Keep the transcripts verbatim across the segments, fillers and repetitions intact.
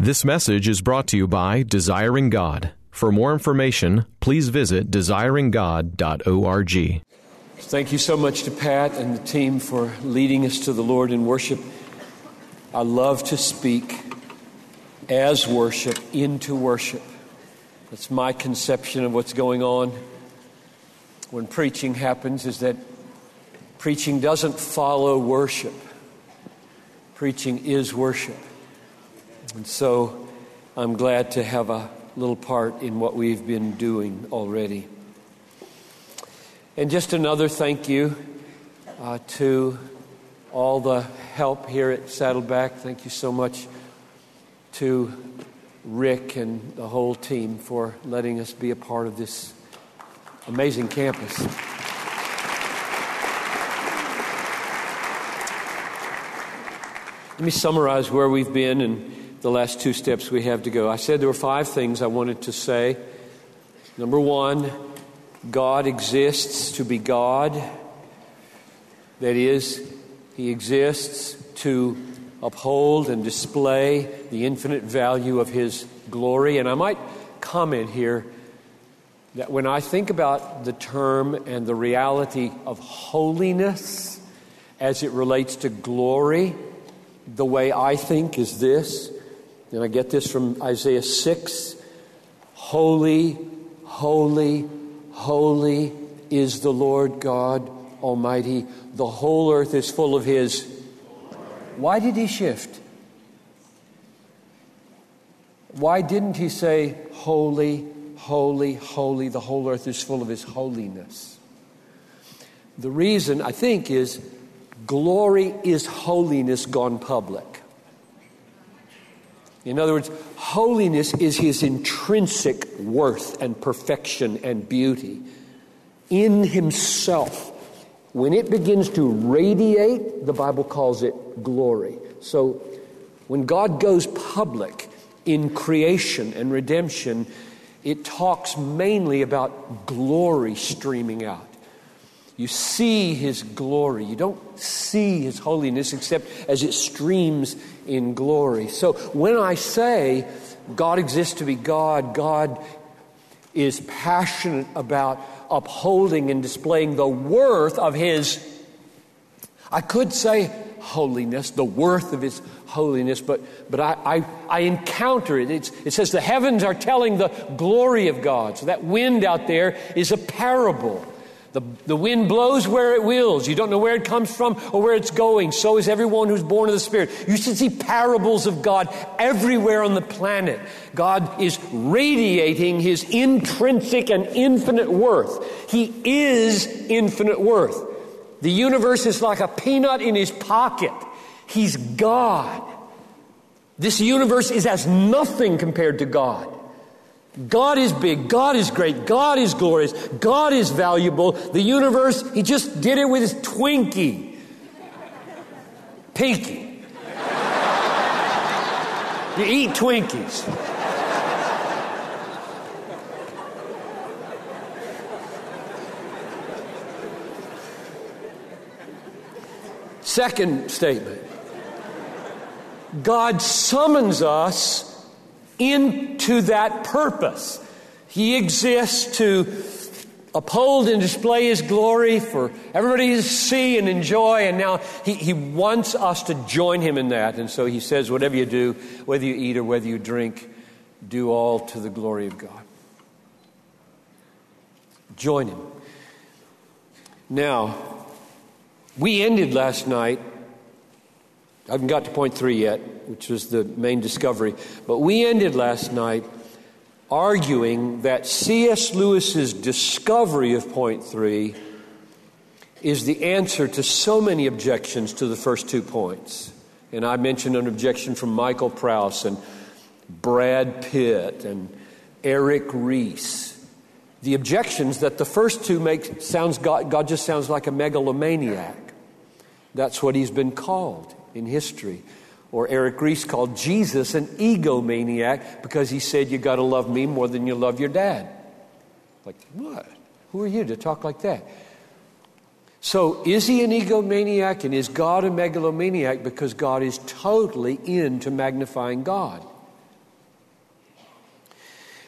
This message is brought to you by Desiring God. For more information, please visit desiring god dot org. Thank you so much to Pat and the team for leading us to the Lord in worship. I love to speak as worship into worship. That's my conception of what's going on when preaching happens, is that preaching doesn't follow worship. Preaching is worship. And so I'm glad to have a little part in what we've been doing already. And just another thank you uh, to all the help here at Saddleback. Thank you so much to Rick and the whole team for letting us be a part of this amazing campus. Let me summarize where we've been and the last two steps we have to go. I said there were five things I wanted to say. Number one, God exists to be God. That is, He exists to uphold and display the infinite value of His glory. And I might comment here that when I think about the term and the reality of holiness as it relates to glory, the way I think is this, and I get this from Isaiah six, holy, holy, holy is the Lord God Almighty. The whole earth is full of His. Why did He shift? Why didn't He say, holy, holy, holy, the whole earth is full of His holiness? The reason, I think, is glory is holiness gone public. In other words, holiness is His intrinsic worth and perfection and beauty in Himself. When it begins to radiate, the Bible calls it glory. So when God goes public in creation and redemption, it talks mainly about glory streaming out. You see His glory. You don't see His holiness except as it streams in glory. So when I say God exists to be God, God is passionate about upholding and displaying the worth of His, I could say holiness, the worth of His holiness, but but I, I, I encounter it. It's, it says the heavens are telling the glory of God. So that wind out there is a parable. The, the wind blows where it wills. You don't know where it comes from or where it's going. So is everyone who's born of the Spirit. You should see parables of God everywhere on the planet. God is radiating His intrinsic and infinite worth. He is infinite worth. The universe is like a peanut in His pocket. He's God. This universe is as nothing compared to God. God is big, God is great, God is glorious, God is valuable. The universe, He just did it with His Twinkie. Pinky. You eat Twinkies. Second statement. God summons us into that purpose. He exists to uphold and display His glory for everybody to see and enjoy, and now he, he wants us to join Him in that. And so He says, whatever you do, whether you eat or whether you drink, do all to the glory of God. Join Him. Now, we ended last night, I haven't got to point three yet, which was the main discovery. But we ended last night arguing that C S Lewis's discovery of point three is the answer to so many objections to the first two points. And I mentioned an objection from Michael Prowse and Brad Pitt and Eric Rees. The objections that the first two make sounds God, God just sounds like a megalomaniac. That's what He's been called in history. Or Eric Rees called Jesus an egomaniac because he said, you got to love me more than you love your dad. Like, what? Who are you to talk like that? So is He an egomaniac, and is God a megalomaniac because God is totally into magnifying God?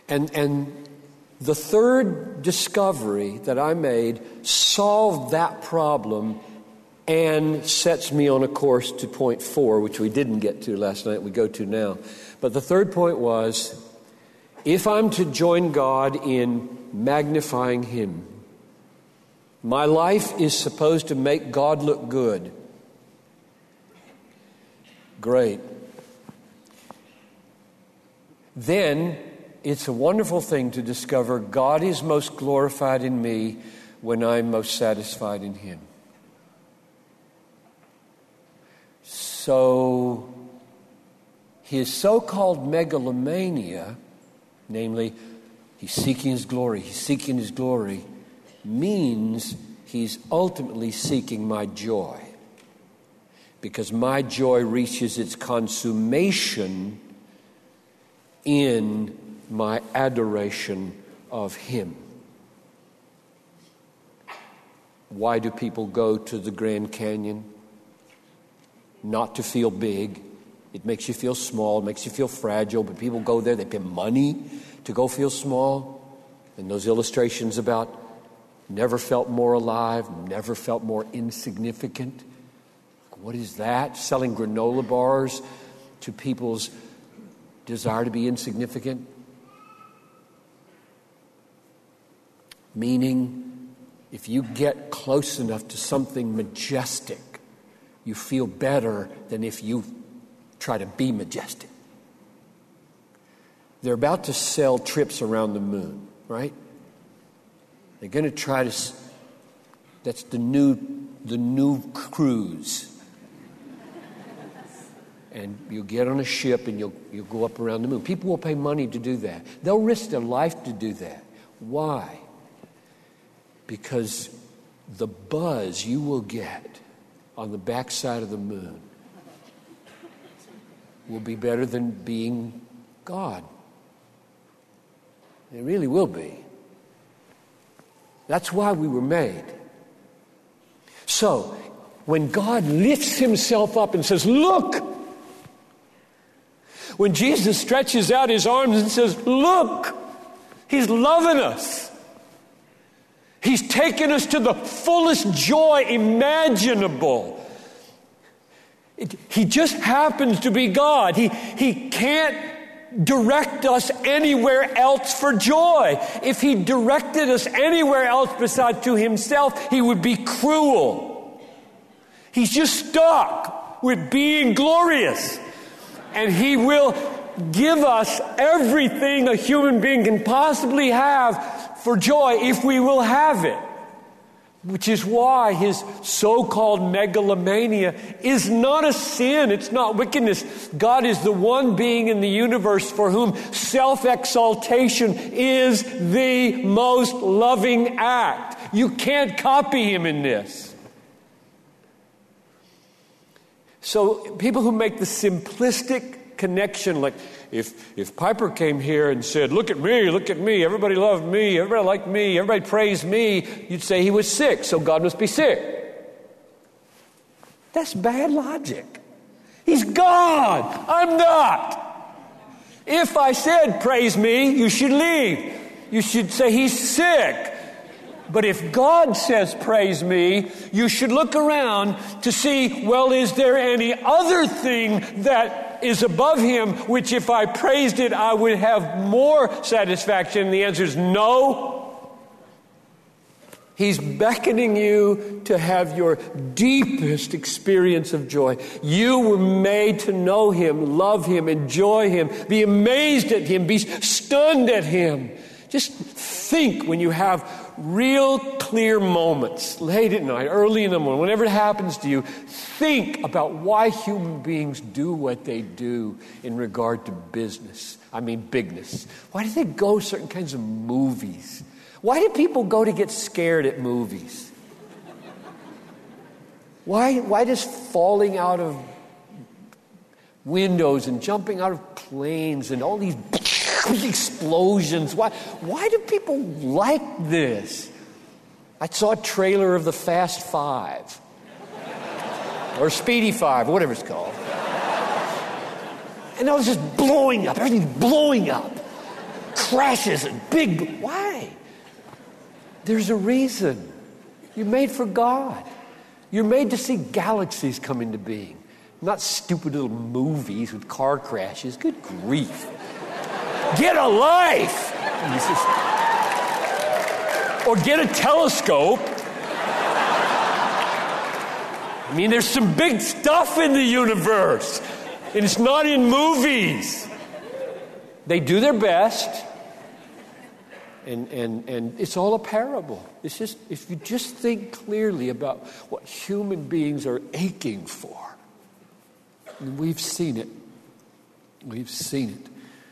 And, and the third discovery that I made solved that problem and sets me on a course to point four, which we didn't get to last night, we go to now. But the third point was, if I'm to join God in magnifying Him, my life is supposed to make God look good. Great. Then it's a wonderful thing to discover God is most glorified in me when I'm most satisfied in Him. So his so-called megalomania, namely, he's seeking His glory, he's seeking His glory, means he's ultimately seeking my joy. Because my joy reaches its consummation in my adoration of Him. Why do people go to the Grand Canyon? Not to feel big. It makes you feel small, it makes you feel fragile, but people go there, they pay money to go feel small. And those illustrations about never felt more alive, never felt more insignificant. What is that? Selling granola bars to people's desire to be insignificant? Meaning, if you get close enough to something majestic, you feel better than if you try to be majestic. They're about to sell trips around the moon, right? They're going to try to, that's the new, the new cruise. And you'll get on a ship and you'll, you'll go up around the moon. People will pay money to do that. They'll risk their life to do that. Why? Because the buzz you will get on the backside of the moon will be better than being God. It really will be. That's why we were made. So, when God lifts Himself up and says, look, when Jesus stretches out His arms and says, look, He's loving us. He's taken us to the fullest joy imaginable. It, he just happens to be God. He, he can't direct us anywhere else for joy. If He directed us anywhere else besides to Himself, He would be cruel. He's just stuck with being glorious. And He will give us everything a human being can possibly have for joy if we will have it. Which is why His so-called megalomania is not a sin. It's not wickedness. God is the one being in the universe for whom self-exaltation is the most loving act. You can't copy Him in this. So people who make the simplistic connection, like if if Piper came here and said, look at me, look at me, everybody loved me, everybody liked me, everybody praised me, you'd say he was sick, so God must be sick. That's bad logic. He's God. I'm not. If I said praise me, you should leave. You should say He's sick. But if God says praise me, you should look around to see, well, is there any other thing that is above Him, which if I praised it, I would have more satisfaction? And the answer is no. He's beckoning you to have your deepest experience of joy. You were made to know Him, love Him, enjoy Him, be amazed at Him, be stunned at Him. Just think when you have real clear moments, late at night, early in the morning, whenever it happens to you, think about why human beings do what they do in regard to business. I mean bigness. Why do they go to certain kinds of movies? Why do people go to get scared at movies? Why, why does falling out of windows and jumping out of planes and all these explosions, why, why do people like this? I saw a trailer of the Fast Five. Or Speedy Five, or whatever it's called. And I was just blowing up. Everything's blowing up. crashes and big, why? There's a reason. You're made for God. You're made to see galaxies come into being, not stupid little movies with car crashes. Good grief. Get a life! Or get a telescope. I mean, there's some big stuff in the universe, and it's not in movies. They do their best, and, and, and it's all a parable. It's just, if you just think clearly about what human beings are aching for, and we've seen it. We've seen it.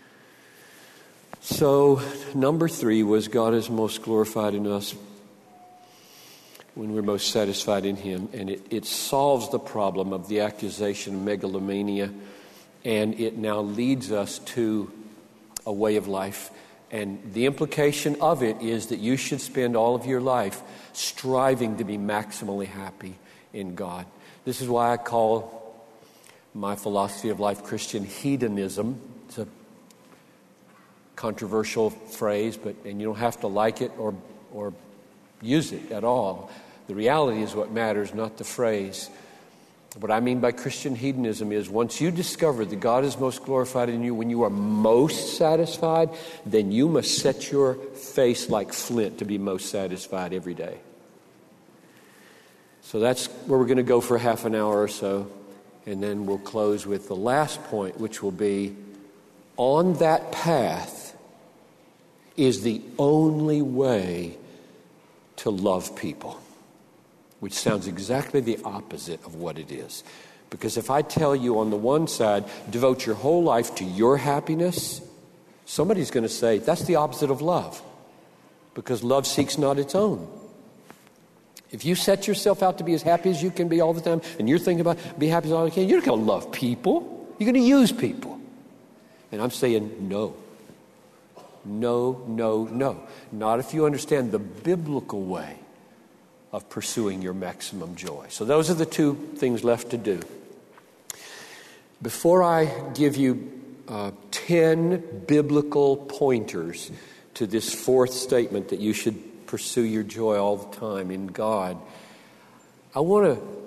So, number three was God is most glorified in us when we're most satisfied in Him. And it, it solves the problem of the accusation of megalomania. And it now leads us to a way of life. And the implication of it is that you should spend all of your life striving to be maximally happy in God. This is why I call my philosophy of life Christian hedonism. It's a controversial phrase, but and you don't have to like it or or use it at all. The reality is what matters, not the phrase. What I mean by Christian hedonism is once you discover that God is most glorified in you when you are most satisfied, then you must set your face like flint to be most satisfied every day. So that's where we're going to go for half an hour or so, and then we'll close with the last point, which will be on that path is the only way to love people, which sounds exactly the opposite of what it is. Because if I tell you on the one side, devote your whole life to your happiness, somebody's going to say, that's the opposite of love. Because love seeks not its own. If you set yourself out to be as happy as you can be all the time, and you're thinking about be happy as all you can, you're not going to love people. You're going to use people. And I'm saying no. No, no, no. Not if you understand the biblical way of pursuing your maximum joy. So those are the two things left to do. Before I give you uh, ten biblical pointers to this fourth statement that you should pursue your joy all the time in God, I want to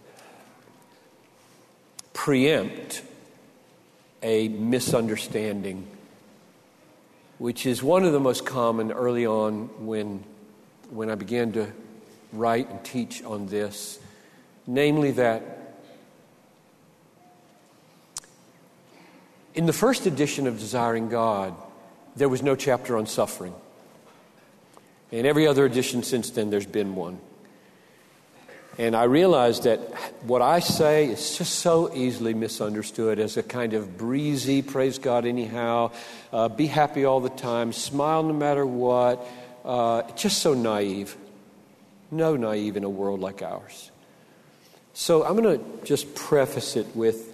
preempt a misunderstanding, which is one of the most common early on when when I began to write and teach on this, namely that in the first edition of Desiring God, there was no chapter on suffering. In every other edition since then, there's been one. And I realized that what I say is just so easily misunderstood as a kind of breezy, praise God anyhow, uh, be happy all the time, smile no matter what, uh, just so naive. No naive in a world like ours. So I'm going to just preface it with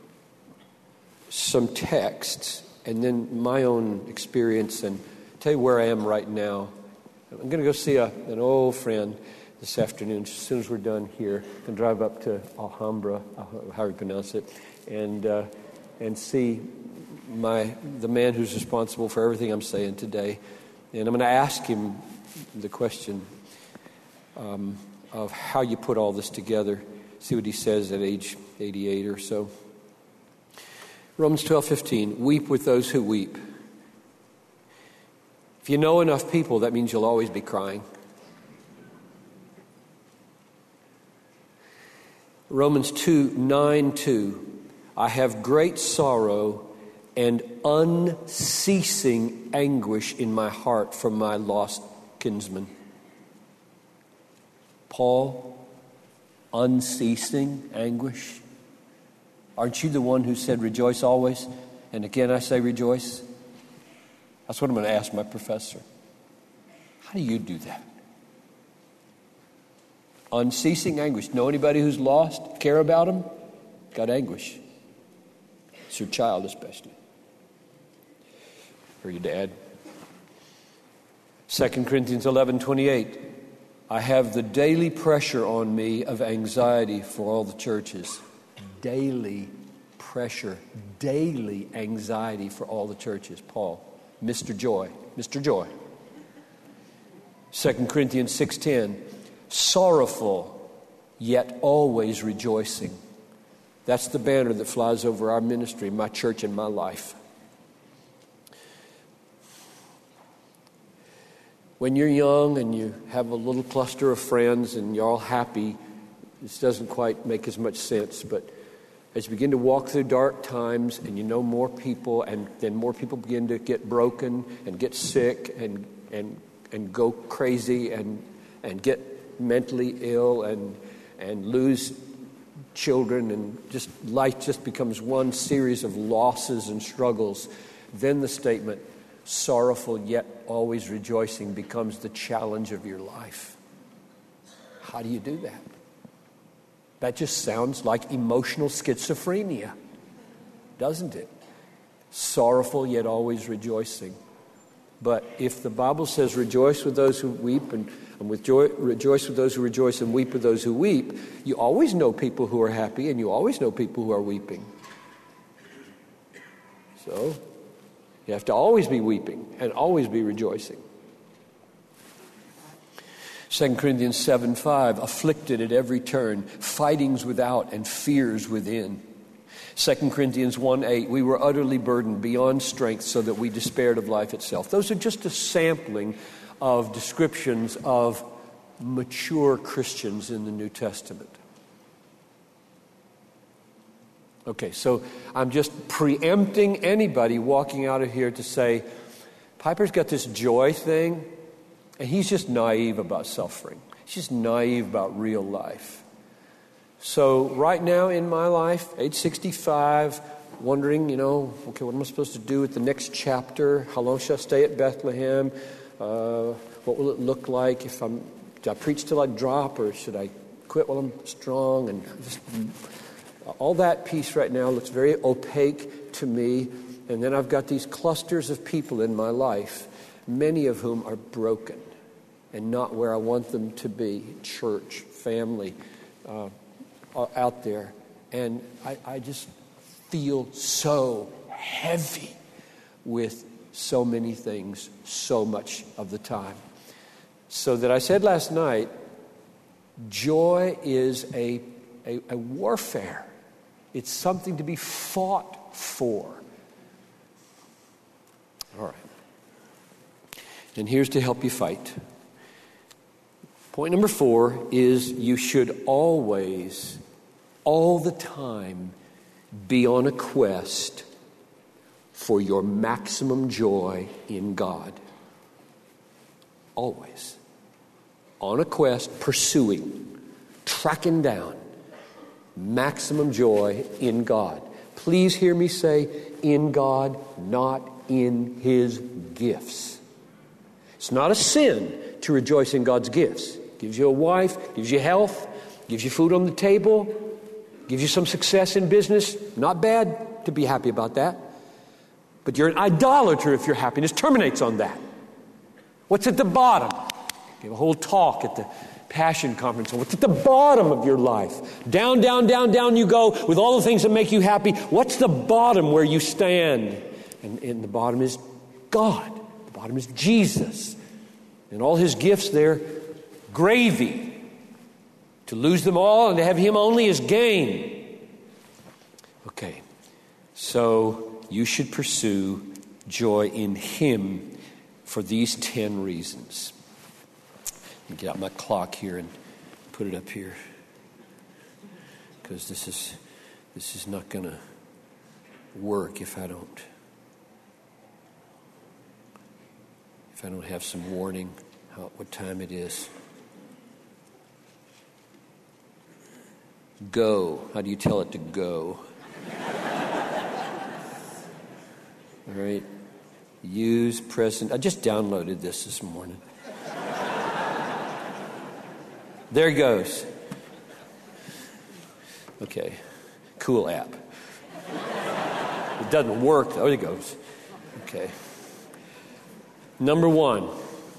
some texts and then my own experience and tell you where I am right now. I'm going to go see a, an old friend this afternoon. As soon as we're done here, I can drive up to Alhambra, how you pronounce it, and uh, and see my the man who's responsible for everything I'm saying today. And I'm going to ask him the question um, of how you put all this together. See what he says at age eighty-eight or so. Romans twelve fifteen, weep with those who weep. If you know enough people, that means you'll always be crying. Romans two nine two, I have great sorrow and unceasing anguish in my heart for my lost kinsman. Paul, unceasing anguish. Aren't you the one who said rejoice always? And again I say rejoice. That's what I'm going to ask my professor. How do you do that? Unceasing anguish. Know anybody who's lost? Care about them? Got anguish. It's your child especially. Or your dad. Second Corinthians eleven twenty-eight. I have the daily pressure on me of anxiety for all the churches. Daily pressure. Daily anxiety for all the churches. Paul. Mister Joy. Mister Joy. Second Corinthians six ten, sorrowful, yet always rejoicing. That's the banner that flies over our ministry, my church, and my life. When you're young and you have a little cluster of friends and you're all happy, this doesn't quite make as much sense. But as you begin to walk through dark times and you know more people, and then more people begin to get broken and get sick and and and go crazy and and get mentally ill and and lose children, and just life just becomes one series of losses and struggles, then the statement, sorrowful yet always rejoicing, becomes the challenge of your life. How do you do that? That just sounds like emotional schizophrenia, doesn't it? Sorrowful yet always rejoicing. But if the Bible says rejoice with those who weep and, and with joy, rejoice with those who rejoice and weep with those who weep, you always know people who are happy and you always know people who are weeping. So you have to always be weeping and always be rejoicing. Second Corinthians seven five, afflicted at every turn, fightings without and fears within. Second Corinthians one eight, we were utterly burdened beyond strength so that we despaired of life itself. Those are just a sampling of descriptions of mature Christians in the New Testament. Okay, so I'm just preempting anybody walking out of here to say, Piper's got this joy thing, and he's just naive about suffering. He's just naive about real life. So right now in my life, age sixty-five, wondering, you know, okay, what am I supposed to do with the next chapter? How long should I stay at Bethlehem? Uh, what will it look like if I'm, do I preach till I drop, or should I quit while I'm strong? And just all that piece right now looks very opaque to me. And then I've got these clusters of people in my life, many of whom are broken and not where I want them to be. Church, family, uh, out there. And I, I just feel so heavy with so many things so much of the time. So that I said last night, joy is a, a, a warfare. It's something to be fought for. All right. And here's to help you fight. Point number four is you should always, all the time, be on a quest for your maximum joy in God. Always. On a quest, pursuing, tracking down maximum joy in God. Please hear me say, in God, not in His gifts. It's not a sin to rejoice in God's gifts. Gives you a wife, gives you health, gives you food on the table, gives you some success in business. Not bad to be happy about that. But you're an idolater if your happiness terminates on that. What's at the bottom? Give a whole talk at the Passion Conference on what's at the bottom of your life. Down, down, down, down you go with all the things that make you happy. What's the bottom where you stand? And, and the bottom is God. The bottom is Jesus. And all His gifts there, gravy. To lose them all and to have Him only is gain. Okay, so you should pursue joy in Him for these ten reasons. Let me get out my clock here and put it up here, because this is this is not going to work if I don't if I don't have some warning how, what time it is. Go. How do you tell it to go? All right. Use present. I just downloaded this this morning. There it goes. Okay. Cool app. It doesn't work. There it goes. Okay. Number one.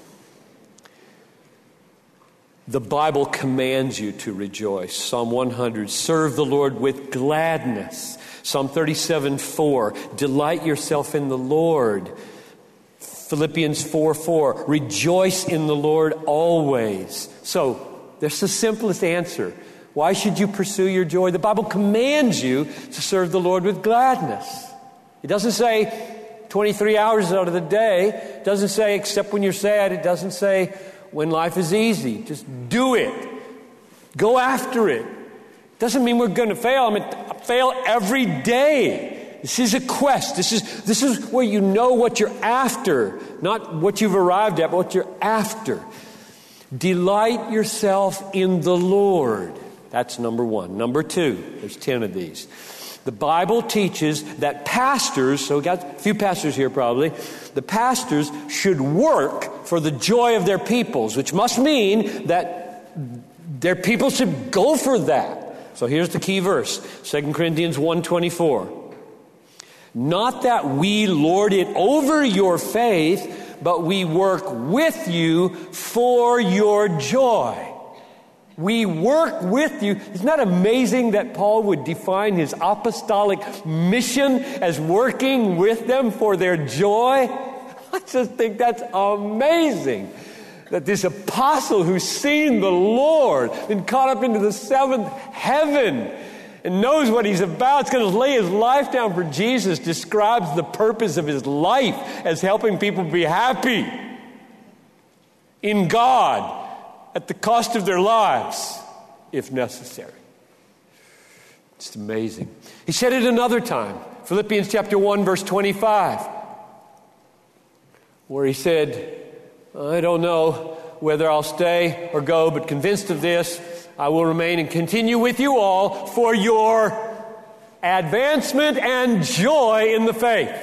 The Bible commands you to rejoice. Psalm one hundred, serve the Lord with gladness. Psalm thirty-seven four, delight yourself in the Lord. Philippians four four, rejoice in the Lord always. So, that's the simplest answer. Why should you pursue your joy? The Bible commands you to serve the Lord with gladness. It doesn't say twenty-three hours out of the day. It doesn't say except when you're sad. It doesn't say when life is easy. Just do it. Go after it. It doesn't mean we're going to fail. I mean, fail every day. This is a quest. This is this is where you know what you're after, not what you've arrived at, but what you're after. Delight yourself in the Lord. That's number one. Number two, there's ten of these. The Bible teaches that pastors, so we got a few pastors here probably, the pastors should work for the joy of their peoples, which must mean that their people should go for that. So here's the key verse, Second Corinthians one twenty-four. Not that we lord it over your faith, but we work with you for your joy. We work with you. Isn't that amazing that Paul would define his apostolic mission as working with them for their joy? I just think that's amazing. That this apostle who's seen the Lord, been caught up into the seventh heaven, and knows what he's about, is going to lay his life down for Jesus, describes the purpose of his life as helping people be happy in God at the cost of their lives, if necessary. It's amazing. He said it another time, Philippians chapter one, verse twenty-five, where he said, I don't know whether I'll stay or go, but convinced of this, I will remain and continue with you all for your advancement and joy in the faith.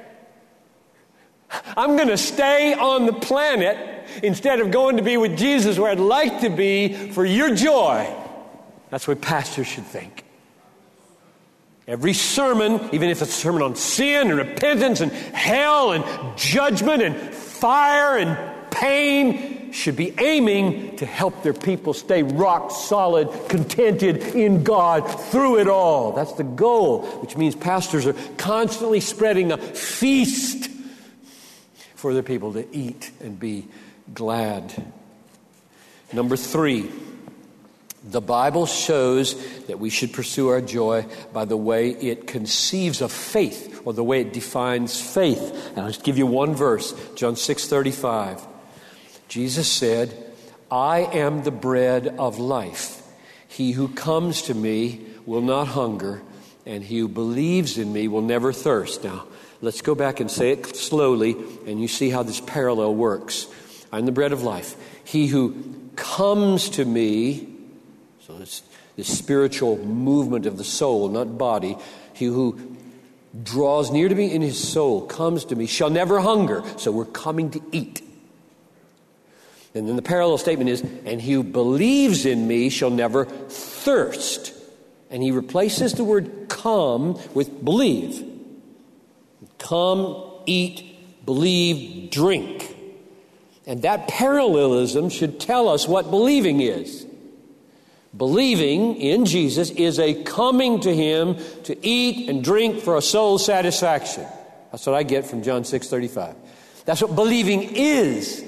I'm going to stay on the planet instead of going to be with Jesus where I'd like to be for your joy. That's what pastors should think. Every sermon, even if it's a sermon on sin and repentance and hell and judgment and fire and pain, should be aiming to help their people stay rock solid, contented in God through it all. That's the goal, which means pastors are constantly spreading a feast for their people to eat and be glad. Number three, the Bible shows that we should pursue our joy by the way it conceives of faith, or the way it defines faith. And I'll just give you one verse, John six thirty-five. Jesus said, I am the bread of life. He who comes to me will not hunger, and he who believes in me will never thirst. Now, let's go back and say it slowly, and you see how this parallel works. I'm the bread of life. He who comes to me, so it's this spiritual movement of the soul, not body. He who draws near to me in his soul, comes to me, shall never hunger. So we're coming to eat. And then the parallel statement is, and he who believes in me shall never thirst. And he replaces the word come with believe. Come, eat, believe, drink. And that parallelism should tell us what believing is. Believing in Jesus is a coming to him to eat and drink for a soul's satisfaction. That's what I get from John six thirty-five. That's what believing is.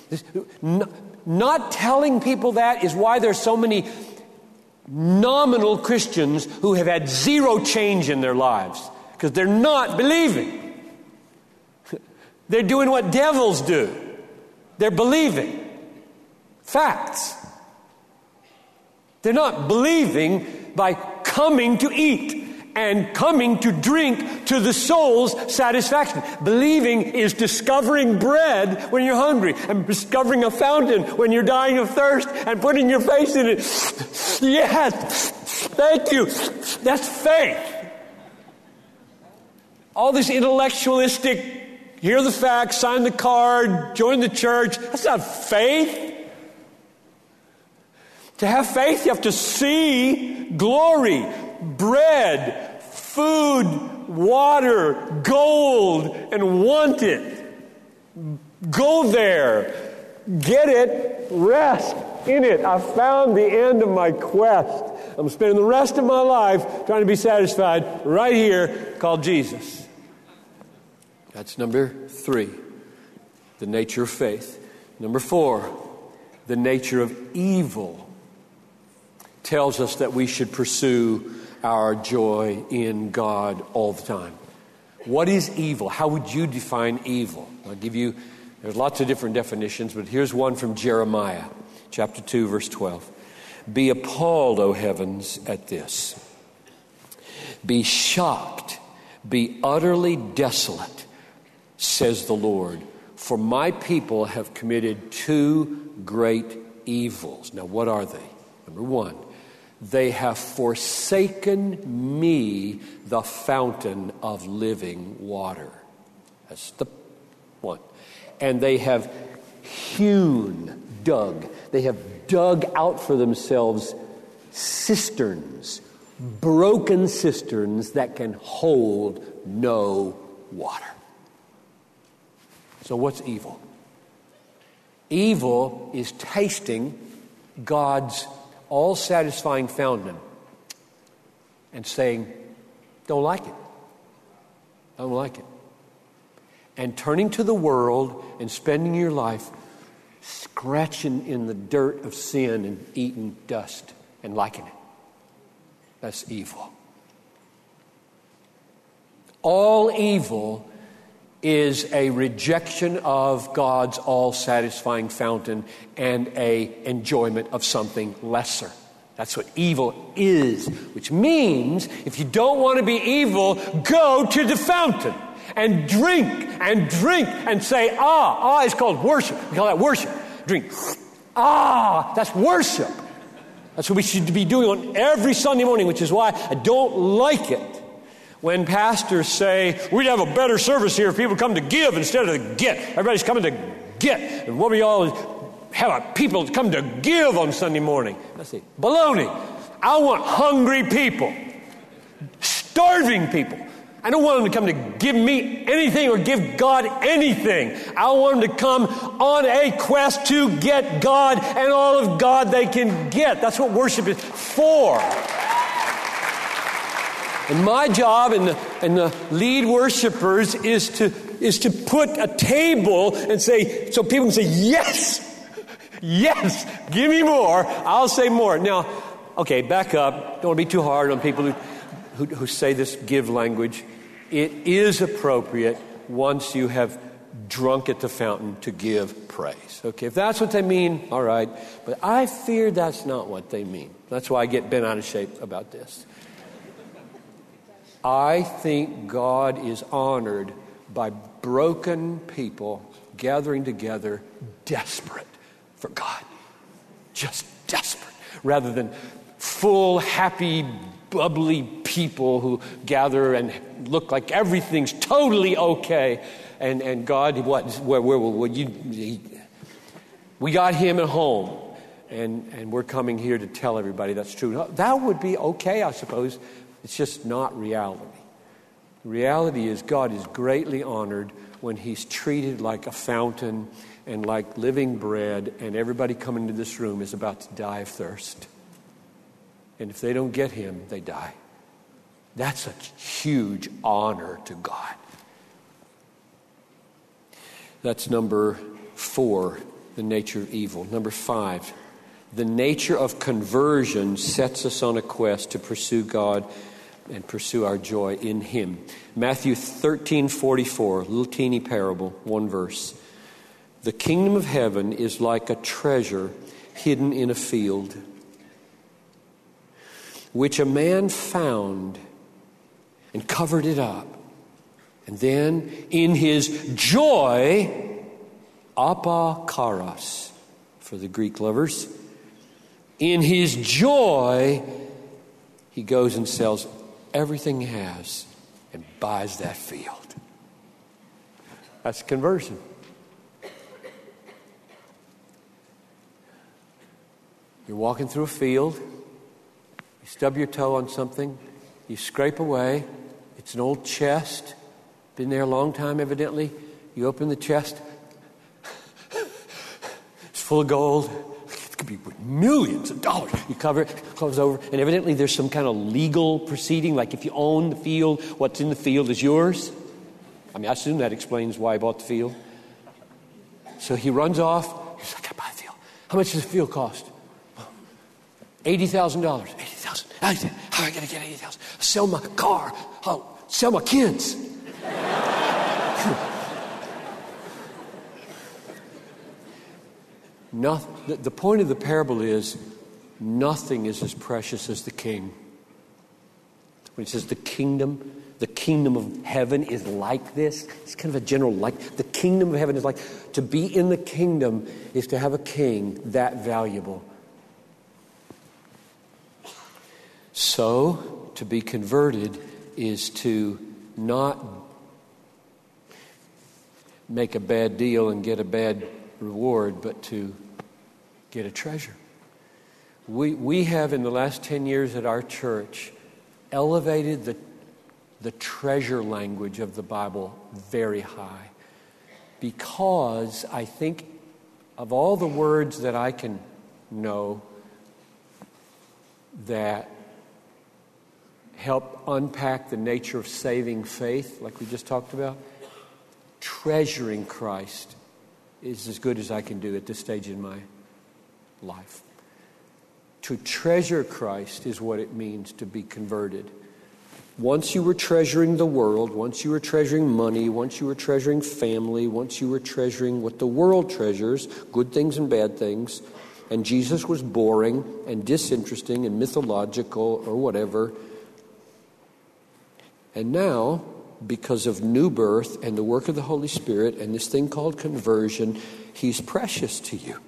Not telling people that is why there's so many nominal Christians who have had zero change in their lives. Because they're not believing. They're doing what devils do. They're believing facts. They're not believing by coming to eat and coming to drink to the soul's satisfaction. Believing is discovering bread when you're hungry, and discovering a fountain when you're dying of thirst, and putting your face in it. Yes, thank you. That's faith. All this intellectualistic, hear the facts, sign the card, join the church, that's not faith. To have faith, you have to see glory, bread, food, water, gold, and want it. Go there. Get it. Rest in it. I found the end of my quest. I'm spending the rest of my life trying to be satisfied right here, called Jesus. That's number three. the nature of faith. Number four, the nature of evil tells us that we should pursue our joy in God all the time. What is evil? How would you define evil? I'll give you, there's lots of different definitions, but here's one from Jeremiah, chapter two, verse twelve. Be appalled, O heavens, at this. Be shocked, be utterly desolate, says the Lord, for my people have committed two great evils. Now, what are they? Number one, they have forsaken me, the fountain of living water. That's the one. And they have hewn, dug. They have dug out for themselves cisterns, broken cisterns that can hold no water. So what's evil? Evil is tasting God's all-satisfying fountain and saying, don't like it. I don't like it. And turning to the world and spending your life scratching in the dirt of sin and eating dust and liking it. That's evil. All evil is a rejection of God's all-satisfying fountain and a enjoyment of something lesser. That's what evil is, which means if you don't want to be evil, go to the fountain and drink and drink and say, ah, ah is called worship. We call that worship. Drink. Ah, that's worship. That's what we should be doing on every Sunday morning, which is why I don't like it when pastors say, we'd have a better service here if people come to give instead of to get. Everybody's coming to get. And what we all have a people come to give on Sunday morning. I say, baloney. I want hungry people. Starving people. I don't want them to come to give me anything or give God anything. I want them to come on a quest to get God and all of God they can get. That's what worship is for. And my job and the, and the lead worshipers is to is to put a table and say, so people can say, yes, yes, give me more. I'll say more. Now, okay, back up. Don't want to be too hard on people who who, who say this give language. It is appropriate once you have drunk at the fountain to give praise. Okay, if that's what they mean, all right. But I fear that's not what they mean. That's why I get bent out of shape about this. I think God is honored by broken people gathering together, desperate for God. Just desperate. Rather than full, happy, bubbly people who gather and look like everything's totally okay. And, and God, what, where, where, where you, he, we got him at home. And, and we're coming here to tell everybody that's true. That would be okay, I suppose. It's just not reality. Reality is God is greatly honored when he's treated like a fountain and like living bread, and everybody coming to this room is about to die of thirst. And if they don't get him, they die. That's a huge honor to God. That's number four, the nature of evil. Number five, the nature of conversion sets us on a quest to pursue God and pursue our joy in him. Matthew thirteen forty-four, a little teeny parable, one verse. The kingdom of heaven is like a treasure hidden in a field, which a man found and covered it up. And then in his joy, apakaros, for the Greek lovers, in his joy, he goes and sells everything he has and buys that field. That's conversion. You're walking through a field. You stub your toe on something. You scrape away. It's an old chest. Been there a long time, evidently. You open the chest. It's full of gold. It could be worth millions of dollars. You cover it, close over, and evidently there's some kind of legal proceeding, like if you own the field, what's in the field is yours. I mean, I assume that explains why I bought the field. So he runs off. He's like, I buy a field. How much does a field cost? eighty thousand dollars. eighty thousand dollars. How am I going to get eighty thousand dollars? Sell my car. I'll sell my kids. Nothing, the, the point of the parable is nothing is as precious as the king. When it says the kingdom, the kingdom of heaven is like this. It's kind of a general like. The kingdom of heaven is like, to be in the kingdom is to have a king that valuable. So, to be converted is to not make a bad deal and get a bad reward, but to get a treasure. We we have in the last ten years at our church elevated the the treasure language of the Bible very high, because I think of all the words that I can know that help unpack the nature of saving faith, like we just talked about, treasuring Christ is as good as I can do at this stage in my life. To treasure Christ is what it means to be converted. Once you were treasuring the world, once you were treasuring money, once you were treasuring family, once you were treasuring what the world treasures, good things and bad things, and Jesus was boring and disinteresting and mythological or whatever. And now, because of new birth and the work of the Holy Spirit and this thing called conversion, He's precious to you.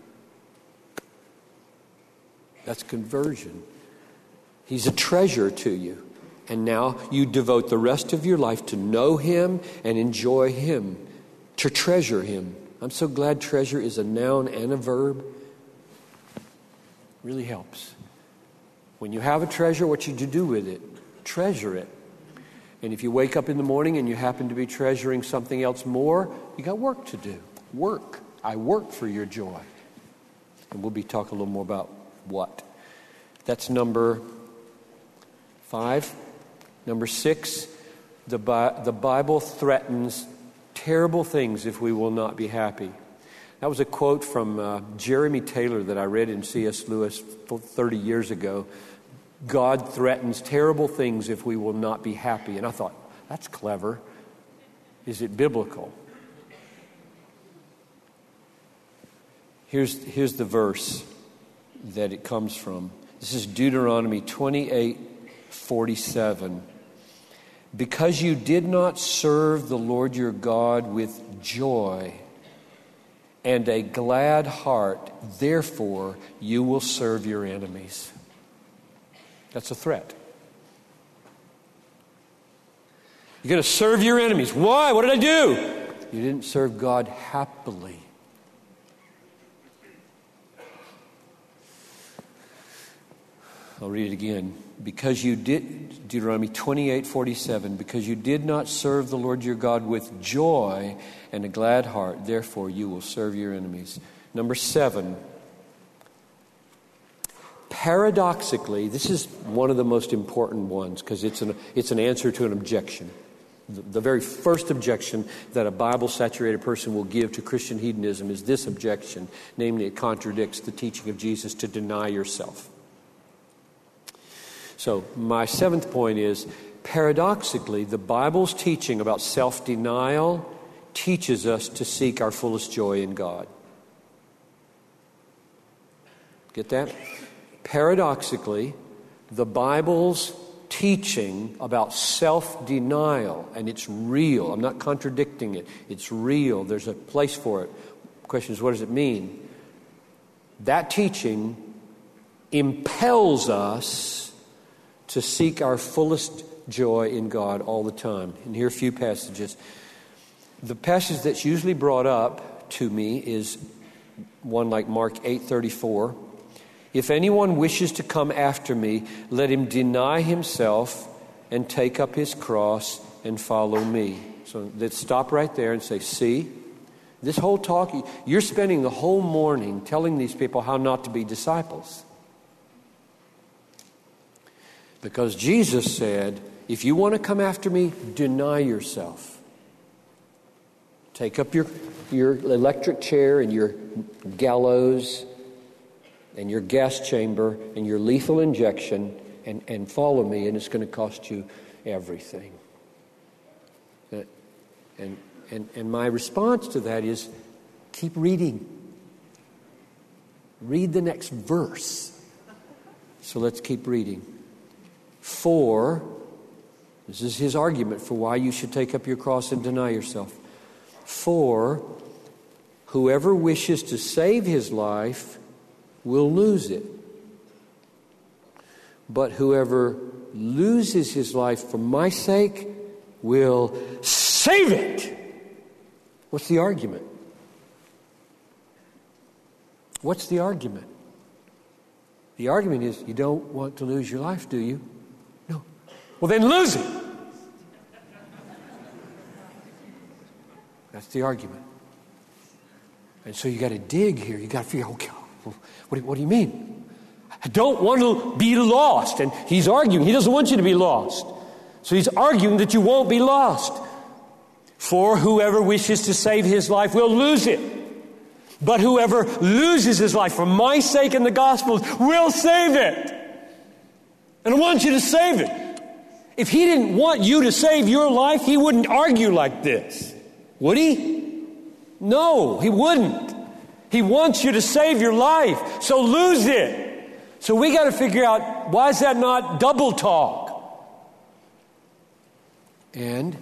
That's conversion. He's a treasure to you. And now you devote the rest of your life to know Him and enjoy Him, to treasure Him. I'm so glad treasure is a noun and a verb. Really helps. When you have a treasure, what should you do with it? Treasure it. And if you wake up in the morning and you happen to be treasuring something else more, you got work to do. Work. I work for your joy. And we'll be talking a little more about what. That's number five. Number six, the, Bi- the Bible threatens terrible things if we will not be happy. That was a quote from uh, Jeremy Taylor that I read in C S Lewis thirty years ago. God threatens terrible things if we will not be happy. And I thought, that's clever. Is it biblical? Here's, here's the verse that it comes from. This is Deuteronomy twenty-eight forty-seven. Because you did not serve the Lord your God with joy and a glad heart, therefore you will serve your enemies. That's a threat. You're going to serve your enemies. Why? What did I do? You didn't serve God happily. I'll read it again. Because you did, Deuteronomy twenty-eight forty-seven, because you did not serve the Lord your God with joy and a glad heart, therefore you will serve your enemies. Number seven. Paradoxically, this is one of the most important ones because it's an, it's an answer to an objection. The, the very first objection that a Bible-saturated person will give to Christian hedonism is this objection. Namely, it contradicts the teaching of Jesus to deny yourself. So my seventh point is, paradoxically, the Bible's teaching about self-denial teaches us to seek our fullest joy in God. Get that? Paradoxically, the Bible's teaching about self-denial, and it's real. I'm not contradicting it. It's real. There's a place for it. The question is, what does it mean? That teaching impels us to seek our fullest joy in God all the time. And here are a few passages. The passage that's usually brought up to me is one like Mark eight thirty-four. If anyone wishes to come after me, let him deny himself and take up his cross and follow me. So let's stop right there and say, see, this whole talk, you're spending the whole morning telling these people how not to be disciples. Because Jesus said, if you want to come after me, deny yourself. Take up your, your electric chair and your gallows and your gas chamber and your lethal injection and, and follow me, and it's going to cost you everything. And, and, and my response to that is, keep reading. Read the next verse. So let's keep reading. For, this is his argument for why you should take up your cross and deny yourself. For whoever wishes to save his life will lose it. But whoever loses his life for my sake will save it. What's the argument? What's the argument? The argument is, you don't want to lose your life, do you? No. Well, then lose it. That's the argument. And so you got to dig here. You got to figure, okay, what do, what do you mean? I don't want to be lost. And he's arguing. He doesn't want you to be lost. So he's arguing that you won't be lost. For whoever wishes to save his life will lose it. But whoever loses his life for my sake and the gospel's will save it. And I want you to save it. If he didn't want you to save your life, he wouldn't argue like this. Would he? No, he wouldn't. He wants you to save your life. So lose it. So we got to figure out, why is that not double talk? And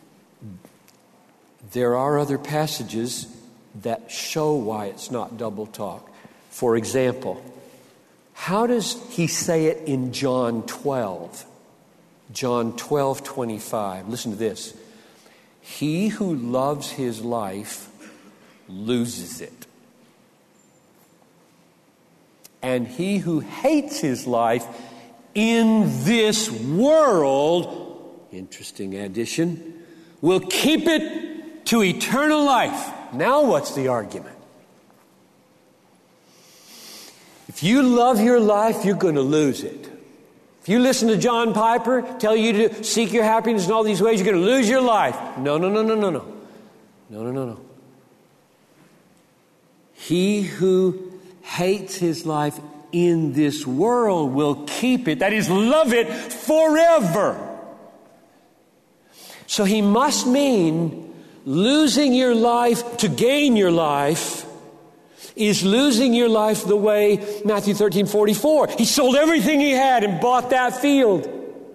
there are other passages that show why it's not double talk. For example, how does he say it in John twelve? John twelve twenty-five. Listen to this. He who loves his life loses it. And he who hates his life in this world, interesting addition, will keep it to eternal life. Now what's the argument? If you love your life, you're going to lose it. If you listen to John Piper tell you to seek your happiness in all these ways, you're going to lose your life. No, no, no, no, no, no. No, no, no, no. He who hates his life in this world will keep it, that is, love it forever. So he must mean losing your life to gain your life is losing your life the way Matthew thirteen forty-four. He sold everything he had and bought that field.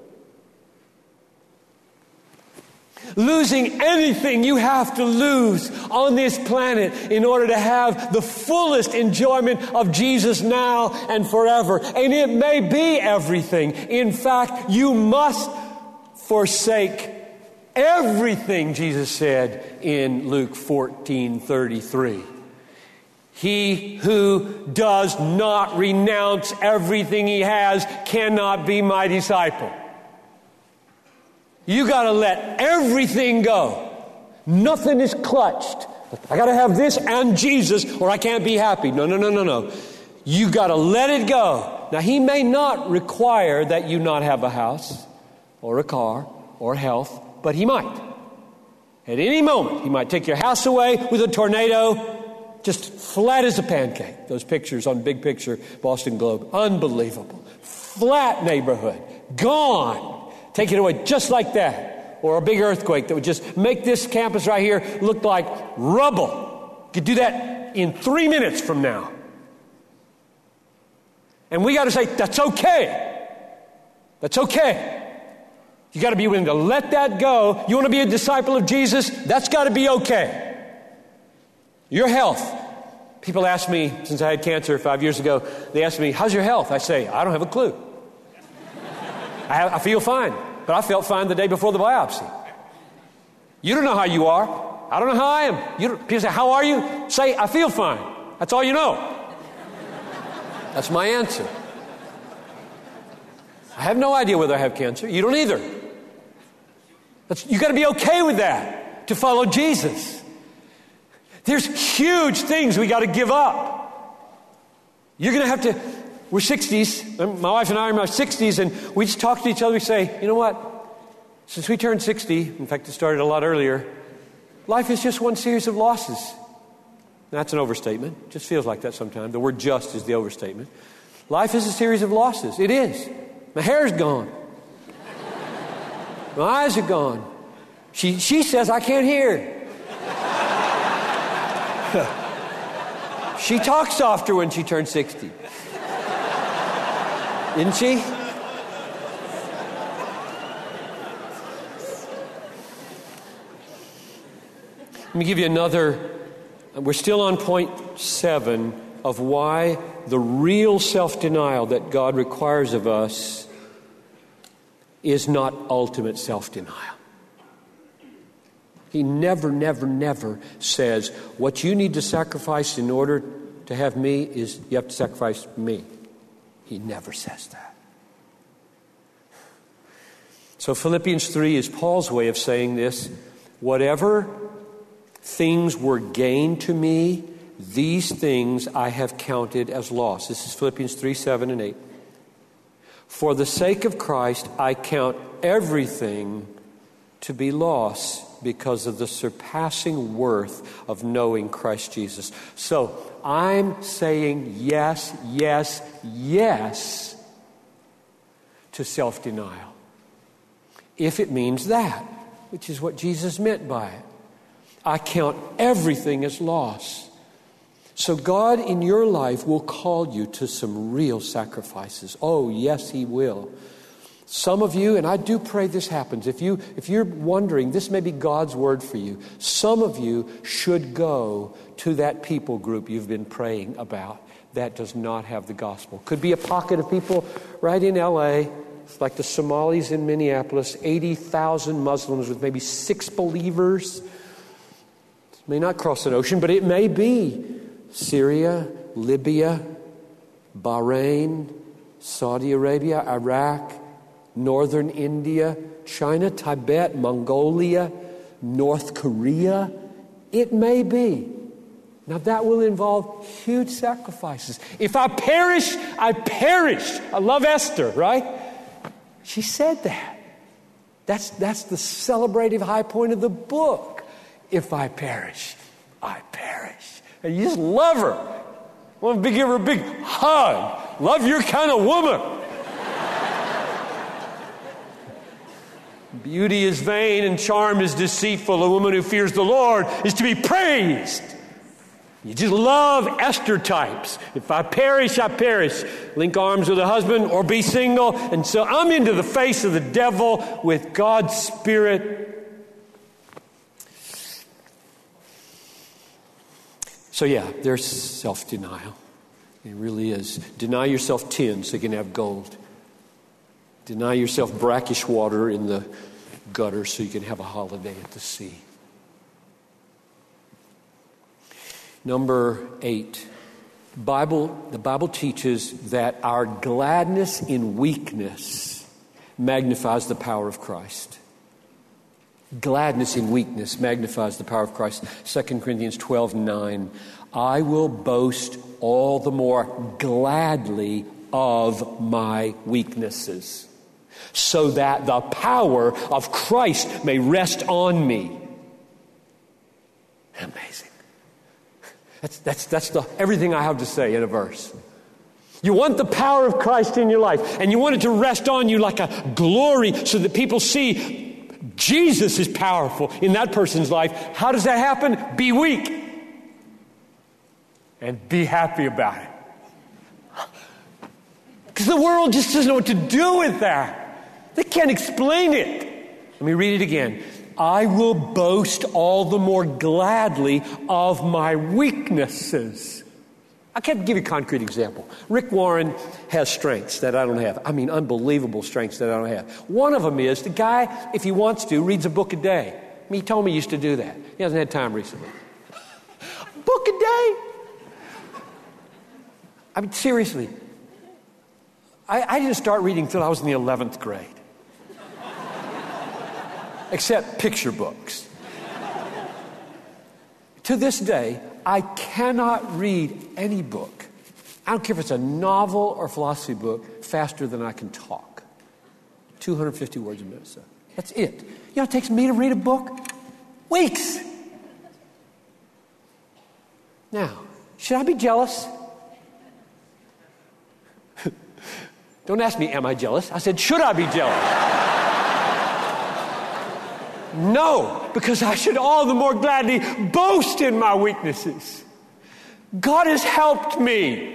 Losing anything you have to lose on this planet in order to have the fullest enjoyment of Jesus now and forever. And it may be everything. In fact, you must forsake everything, Jesus said in Luke fourteen thirty-three. He who does not renounce everything he has cannot be my disciple. You got to let everything go. Nothing is clutched. I got to have this and Jesus or I can't be happy. No, no, no, no, no. You got to let it go. Now, he may not require that you not have a house or a car or health, but he might. At any moment, he might take your house away with a tornado, just flat as a pancake. Those pictures on Big Picture, Boston Globe. Unbelievable. Flat neighborhood. Gone. Take it away just like that. Or a big earthquake that would just make this campus right here look like rubble. You could do that in three minutes from now. And we got to say, that's okay. That's okay. You got to be willing to let that go. You want to be a disciple of Jesus? That's got to be okay. Your health. People ask me, since I had cancer five years ago, they ask me, how's your health? I say, I don't have a clue. I, have, I feel fine, but I felt fine the day before the biopsy. You don't know how you are. I don't know how I am. You don't, people say, how are you? Say, I feel fine. That's all you know. That's my answer. I have no idea whether I have cancer. You don't either. That's, you got to be okay with that to follow Jesus. There's huge things we got to give up. You're going to have to, we're sixties. My wife and I are in our sixties, and we just talk to each other. We say, you know what? Since we turned sixty, in fact, it started a lot earlier, Life is just one series of losses. That's an overstatement. It just feels like that sometimes. The word just is the overstatement. Life is a series of losses. It is. My hair's gone. My eyes are gone. She, she says I can't hear. She talks softer when she turns sixty. Didn't she? Let me give you another. We're still on point seven of why the real self-denial that God requires of us is not ultimate self-denial. He never, never, never says, what you need to sacrifice in order to have me is you have to sacrifice me. He never says that. So Philippians three is Paul's way of saying this. Whatever things were gained to me, these things I have counted as loss. This is Philippians three, seven, and eight. For the sake of Christ, I count everything to be loss because of the surpassing worth of knowing Christ Jesus. So I'm saying yes, yes, yes to self-denial. If it means that, which is what Jesus meant by it. I count everything as loss. So God in your life will call you to some real sacrifices. Oh, yes, He will. Some of you, and I do pray this happens, if, you, if you're wondering, this may be God's word for you. Some of you should go to that people group you've been praying about that does not have the gospel. Could be a pocket of people right in L A, it's like the Somalis in Minneapolis, eighty thousand Muslims with maybe six believers. It may not cross an ocean, but it may be Syria, Libya, Bahrain, Saudi Arabia, Iraq, Northern India, China, Tibet, Mongolia, North Korea. It may be. Now that will involve huge sacrifices. If I perish, I perish. I love Esther, right? She said that. That's, that's the celebrative high point of the book. If I perish, I perish. And you just love her. I want to give her a big hug. Love your kind of woman. Beauty is vain and charm is deceitful. A woman who fears the Lord is to be praised. You just love Esther types. If I perish, I perish. Link arms with a husband or be single. And so I'm into the face of the devil with God's Spirit. So yeah, there's self-denial. It really is. Deny yourself tin so you can have gold. Deny yourself brackish water in the gutter so you can have a holiday at the sea. Number eight, Bible, the Bible teaches that our gladness in weakness magnifies the power of Christ. Gladness in weakness magnifies the power of Christ. Second Corinthians twelve nine. I will boast all the more gladly of my weaknesses, so that the power of Christ may rest on me. Amazing. That's, that's, that's the, everything I have to say in a verse. You want the power of Christ in your life, and you want it to rest on you like a glory so that people see Jesus is powerful in that person's life. How does that happen? Be weak and be happy about it. Because the world just doesn't know what to do with that. They can't explain it. Let me read it again. I will boast all the more gladly of my weaknesses. I can't give you a concrete example. Rick Warren has strengths that I don't have. I mean, unbelievable strengths that I don't have. One of them is the guy, if he wants to, reads a book a day. I mean, he told me he used to do that. He hasn't had time recently. Book a day? I mean, seriously. I, I didn't start reading until I was in the eleventh grade. Except picture books. To this day, I cannot read any book, I don't care if it's a novel or philosophy book, faster than I can talk. two hundred fifty words a minute, so that's it. You know, it takes me to read a book? Weeks. Now, should I be jealous? Don't ask me, am I jealous? I said, should I be jealous? No, because I should all the more gladly boast in my weaknesses. God has helped me.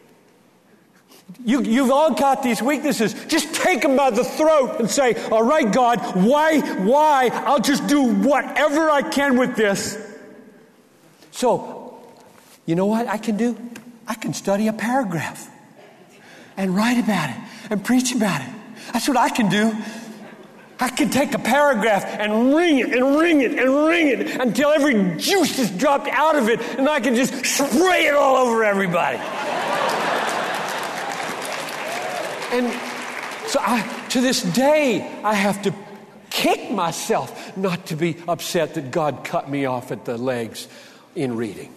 You, you've all got these weaknesses. Just take them by the throat and say, all right, God, why, why? I'll just do whatever I can with this. So, you know what I can do? I can study a paragraph and write about it and preach about it. That's what I can do. I can take a paragraph and wring it and wring it and wring it until every juice is dropped out of it, and I can just spray it all over everybody. And so I, to this day, I have to kick myself not to be upset that God cut me off at the legs in reading.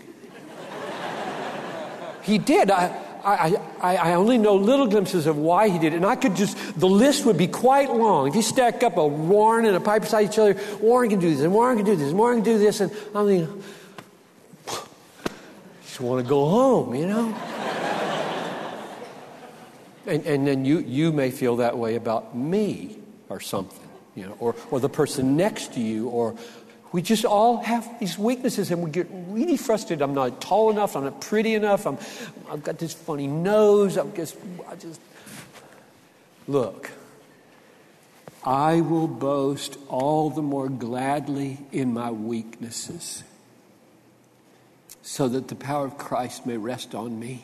He did. I, I, I, I only know little glimpses of why he did it. And I could just, the list would be quite long. If you stack up a Warren and a Piper beside each other, Warren can do this, and Warren can do this, and Warren can do this, and I mean, just want to go home, you know? And, and then you, you may feel that way about me or something, you know, or, or the person next to you, or we just all have these weaknesses and we get really frustrated. I'm not tall enough. I'm not pretty enough. I'm, I've got this funny nose. I'm just, I just, look, I will boast all the more gladly in my weaknesses so that the power of Christ may rest on me.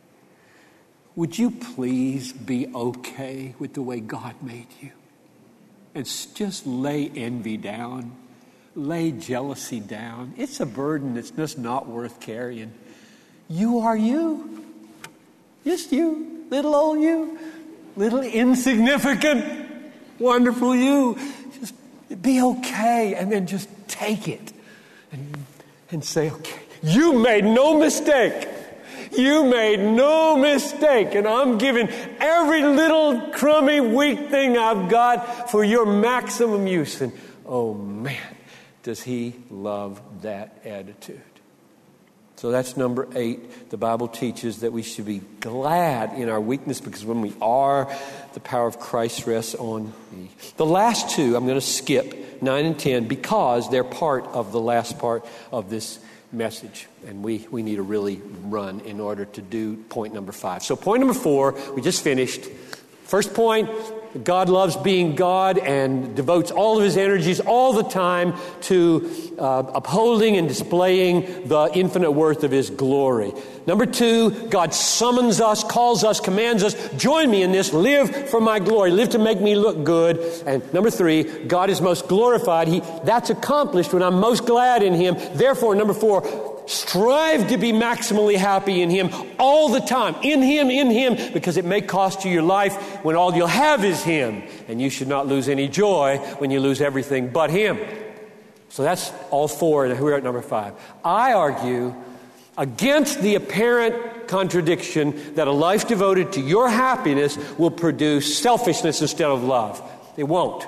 Would you please be okay with the way God made you? And just lay envy down. Lay jealousy down. It's a burden that's just not worth carrying. You are you. Just you. Little old you. Little insignificant, wonderful you. Just be okay and then just take it. And, and say, okay, you made no mistake. You made no mistake, and I'm giving every little crummy, weak thing I've got for your maximum use. And oh man, does he love that attitude. So that's number eight. The Bible teaches that we should be glad in our weakness, because when we are, the power of Christ rests on me. The last two, I'm going to skip, nine and ten, because they're part of the last part of this message, and we, we need to really run in order to do point number five. So point number four, we just finished. First point, God loves being God and devotes all of his energies all the time to uh, upholding and displaying the infinite worth of his glory. Number two, God summons us, calls us, commands us, join me in this, live for my glory, live to make me look good. And number three, God is most glorified. He, that's accomplished when I'm most glad in him. Therefore, number four, strive to be maximally happy in him all the time. In him, in him, because it may cost you your life when all you'll have is him. And you should not lose any joy when you lose everything but him. So that's all four, and we're at number five. I argue against the apparent contradiction that a life devoted to your happiness will produce selfishness instead of love. It won't.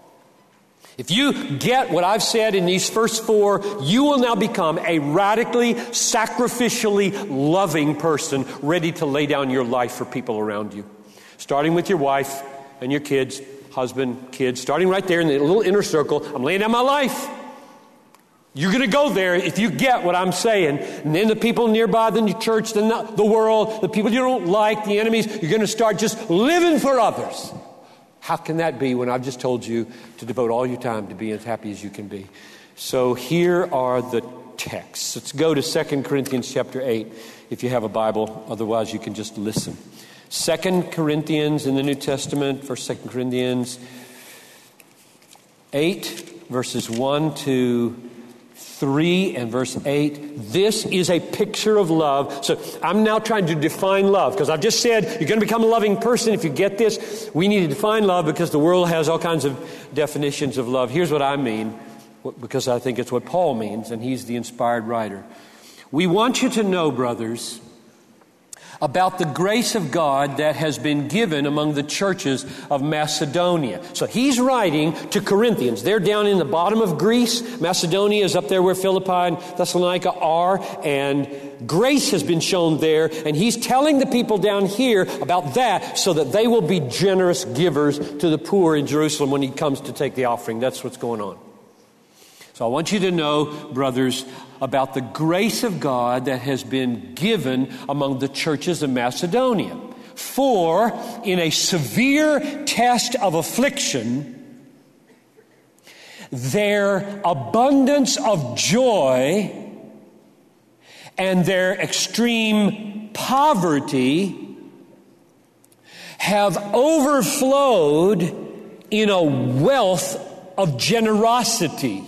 If you get what I've said in these first four, you will now become a radically, sacrificially loving person, ready to lay down your life for people around you. Starting with your wife and your kids, husband, kids, starting right there in the little inner circle. I'm laying down my life. You're going to go there if you get what I'm saying. And then the people nearby, then your church, then the, the world, the people you don't like, the enemies, you're going to start just living for others. How can that be when I've just told you to devote all your time to be as happy as you can be? So here are the texts. Let's go to Second Corinthians chapter eight, if you have a Bible. Otherwise, you can just listen. Second Corinthians in the New Testament, First Second Corinthians eight, verses one to three and verse eight. This is a picture of love. So I'm now trying to define love, because I've just said you're going to become a loving person if you get this. We need to define love because the world has all kinds of definitions of love. Here's what I mean, because I think it's what Paul means, and he's the inspired writer. We want you to know, brothers, about the grace of God that has been given among the churches of Macedonia. So he's writing to Corinthians. They're down in the bottom of Greece. Macedonia is up there where Philippi and Thessalonica are, and grace has been shown there, and he's telling the people down here about that so that they will be generous givers to the poor in Jerusalem when he comes to take the offering. That's what's going on. So I want you to know, brothers, about the grace of God that has been given among the churches of Macedonia. For in a severe test of affliction, their abundance of joy and their extreme poverty have overflowed in a wealth of generosity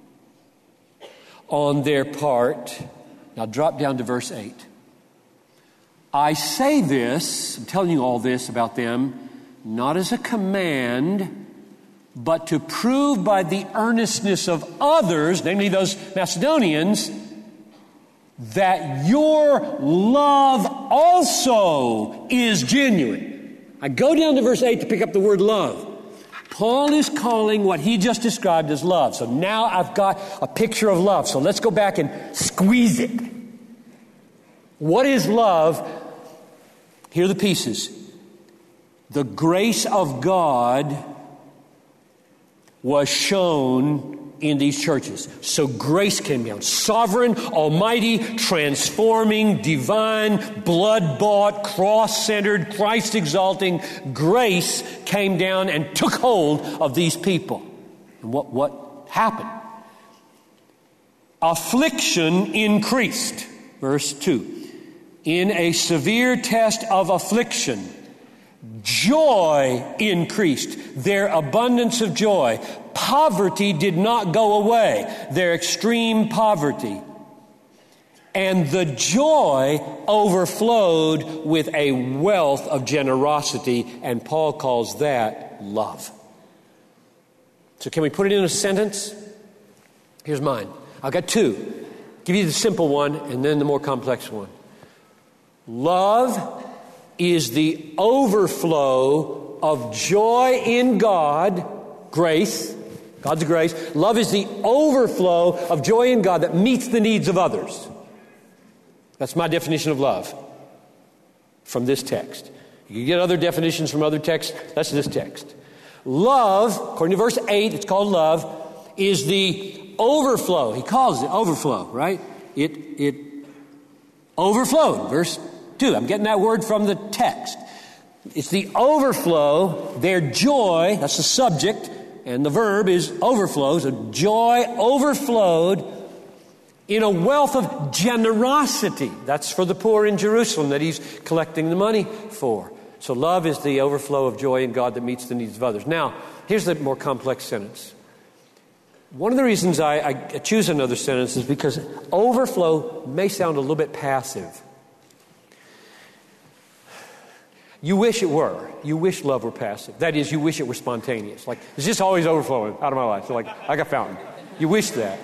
on their part. Now drop down to verse eight. I say this, I'm telling you all this about them, not as a command, but to prove by the earnestness of others, namely those Macedonians, that your love also is genuine. I go down to verse eight to pick up the word love. Paul is calling what he just described as love. So now I've got a picture of love. So let's go back and squeeze it. What is love? Here are the pieces. The grace of God was shown in these churches. So grace came down. Sovereign, almighty, transforming, divine, blood-bought, cross-centered, Christ-exalting grace came down and took hold of these people. And what, what happened? Affliction increased. Verse two. In a severe test of affliction, joy increased. Their abundance of joy. Poverty did not go away, their extreme poverty. And the joy overflowed with a wealth of generosity, and Paul calls that love. So can we put it in a sentence? Here's mine. I've got two. Give you the simple one and then the more complex one. Love is the overflow of joy in God, grace, God's grace. Love is the overflow of joy in God that meets the needs of others. That's my definition of love from this text. You can get other definitions from other texts. That's this text. Love, according to verse eight, it's called love, is the overflow. He calls it overflow, right? It, it overflowed. Verse two. I'm getting that word from the text. It's the overflow, their joy, that's the subject, and the verb is overflow. So joy overflowed in a wealth of generosity. That's for the poor in Jerusalem that he's collecting the money for. So love is the overflow of joy in God that meets the needs of others. Now, here's the more complex sentence. One of the reasons I, I choose another sentence is because overflow may sound a little bit passive. You wish it were. You wish love were passive. That is, you wish it were spontaneous. Like, it's just always overflowing out of my life. So like, like a fountain. You wish that.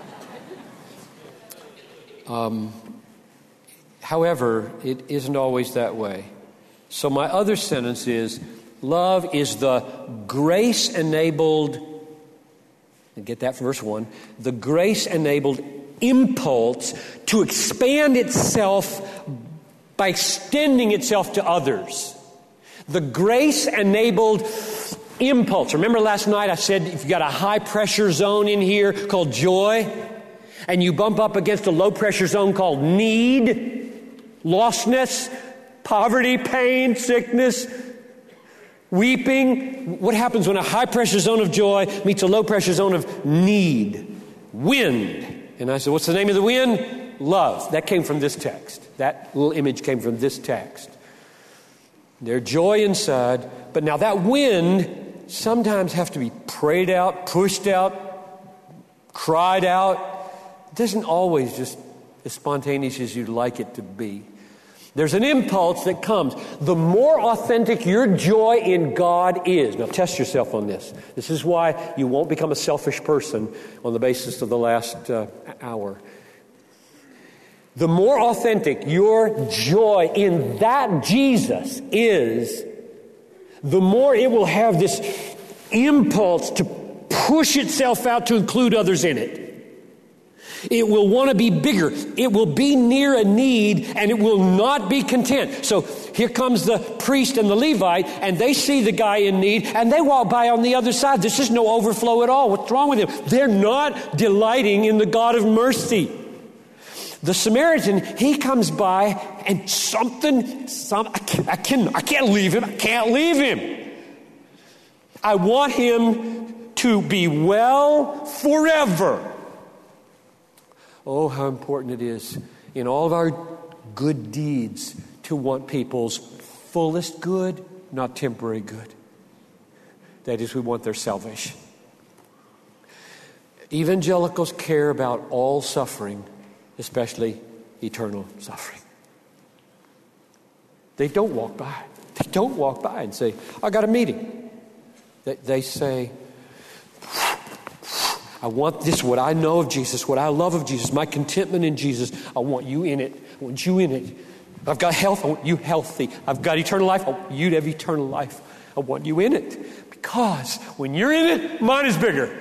Um, however, it isn't always that way. So my other sentence is, love is the grace-enabled, and get that from verse one, the grace-enabled impulse to expand itself by extending itself to others. The grace-enabled impulse. Remember last night I said if you've got a high-pressure zone in here called joy, and you bump up against a low-pressure zone called need, lostness, poverty, pain, sickness, weeping. What happens when a high-pressure zone of joy meets a low-pressure zone of need? Wind. And I said, what's the name of the wind? Love. That came from this text. That little image came from this text. Their joy inside. But now that wind sometimes has to be prayed out, pushed out, cried out. It doesn't always just as spontaneous as you'd like it to be. There's an impulse that comes. The more authentic your joy in God is. Now test yourself on this. This is why you won't become a selfish person on the basis of the last uh, hour. the more authentic your joy in that Jesus is, the more it will have this impulse to push itself out to include others in it. It will want to be bigger. It will be near a need, and it will not be content. So here comes the priest and the Levite, and they see the guy in need, and they walk by on the other side. There's just no overflow at all. What's wrong with them? They're not delighting in the God of mercy. The Samaritan, he comes by, and something, some, I can't, I can't, I can't leave him. I can't leave him. I want him to be well forever. Oh, how important it is in all of our good deeds to want people's fullest good, not temporary good. That is, we want their salvation. Evangelicals care about all suffering, especially eternal suffering. They don't walk by. They don't walk by and say, I got a meeting. They, they say, I want this, what I know of Jesus, what I love of Jesus, my contentment in Jesus. I want you in it. I want you in it. I've got health. I want you healthy. I've got eternal life. I want you to have eternal life. I want you in it. Because when you're in it, mine is bigger.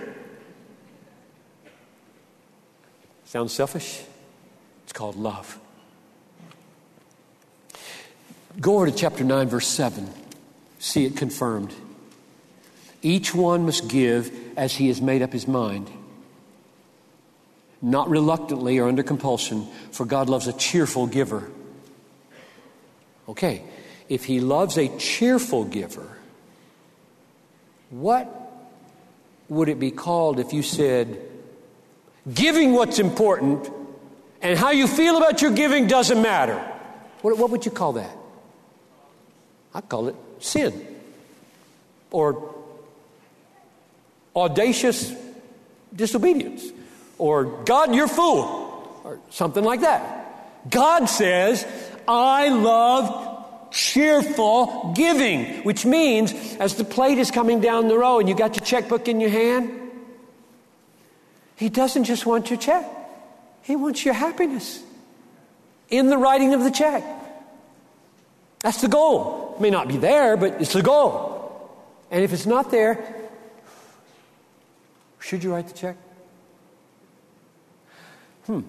Sounds selfish? It's called love. Go over to chapter nine, verse seven. See it confirmed. Each one must give as he has made up his mind, not reluctantly or under compulsion, for God loves a cheerful giver. Okay, if he loves a cheerful giver, what would it be called if you said, giving what's important and how you feel about your giving doesn't matter? What, what would you call that? I'd call it sin. Or audacious disobedience, or God, you're fool, or something like that. God says, I love cheerful giving, which means as the plate is coming down the row and you got your checkbook in your hand, he doesn't just want your check. He wants your happiness in the writing of the check. That's the goal. It may not be there, but it's the goal. And if it's not there, should you write the check? Hmm.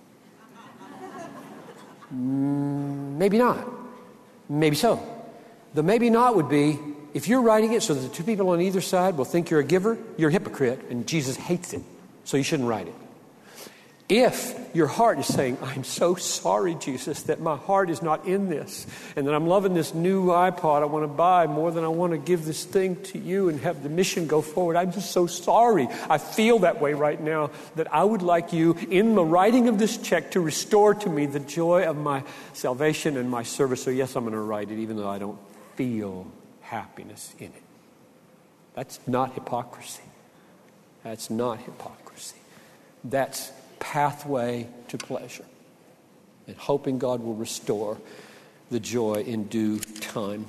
Mm, maybe not. Maybe so. The maybe not would be, if you're writing it so that the two people on either side will think you're a giver, you're a hypocrite, and Jesus hates it, so you shouldn't write it. If your heart is saying, I'm so sorry, Jesus, that my heart is not in this, and that I'm loving this new iPod I want to buy more than I want to give this thing to you and have the mission go forward. I'm just so sorry. I feel that way right now, that I would like you, in the writing of this check, to restore to me the joy of my salvation and my service. So yes, I'm going to write it, even though I don't feel happiness in it. That's not hypocrisy. That's not hypocrisy. That's pathway to pleasure, and hoping God will restore the joy in due time.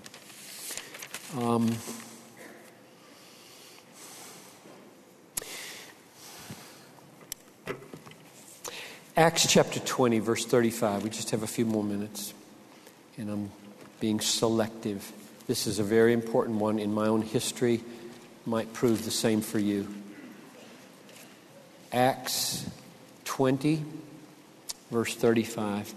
Um, Acts chapter twenty, verse thirty-five. We just have a few more minutes, and I'm being selective. This is a very important one in my own history. Might prove the same for you. Acts twenty, verse thirty-five.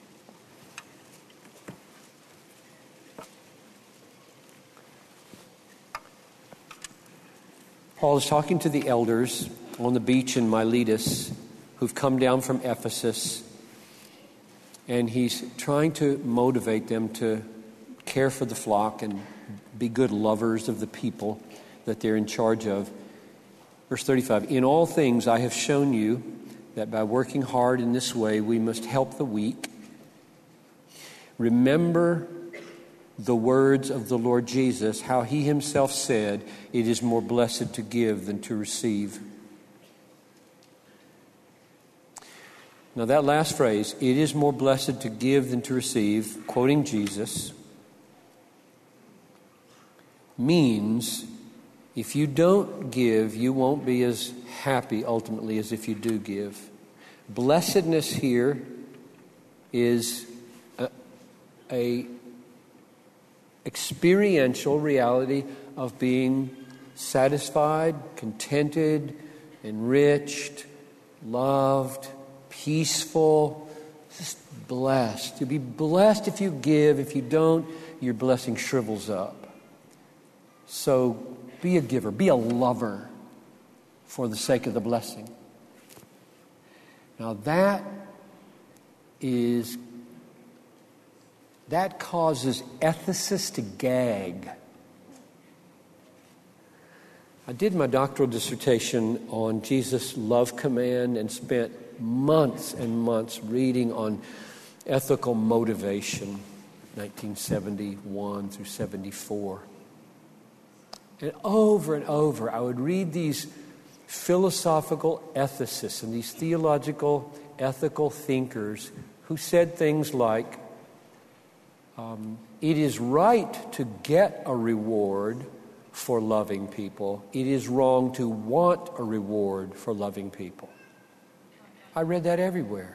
Paul is talking to the elders on the beach in Miletus who've come down from Ephesus, and he's trying to motivate them to care for the flock and be good lovers of the people that they're in charge of. Verse thirty-five, in all things I have shown you that by working hard in this way we must help the weak. Remember the words of the Lord Jesus, how he himself said, it is more blessed to give than to receive. Now that last phrase, it is more blessed to give than to receive, quoting Jesus, means if you don't give, you won't be as happy ultimately as if you do give. Blessedness here is a, a experiential reality of being satisfied, contented, enriched, loved, peaceful, just blessed. You'll be blessed if you give. If you don't, your blessing shrivels up. So be a giver. Be a lover for the sake of the blessing. Now that is, that causes ethicists to gag. I did my doctoral dissertation on Jesus' love command and spent months and months reading on ethical motivation, nineteen seventy-one through seventy-four. And over and over, I would read these philosophical ethicists and these theological, ethical thinkers who said things like, um, it is right to get a reward for loving people. It is wrong to want a reward for loving people. I read that everywhere.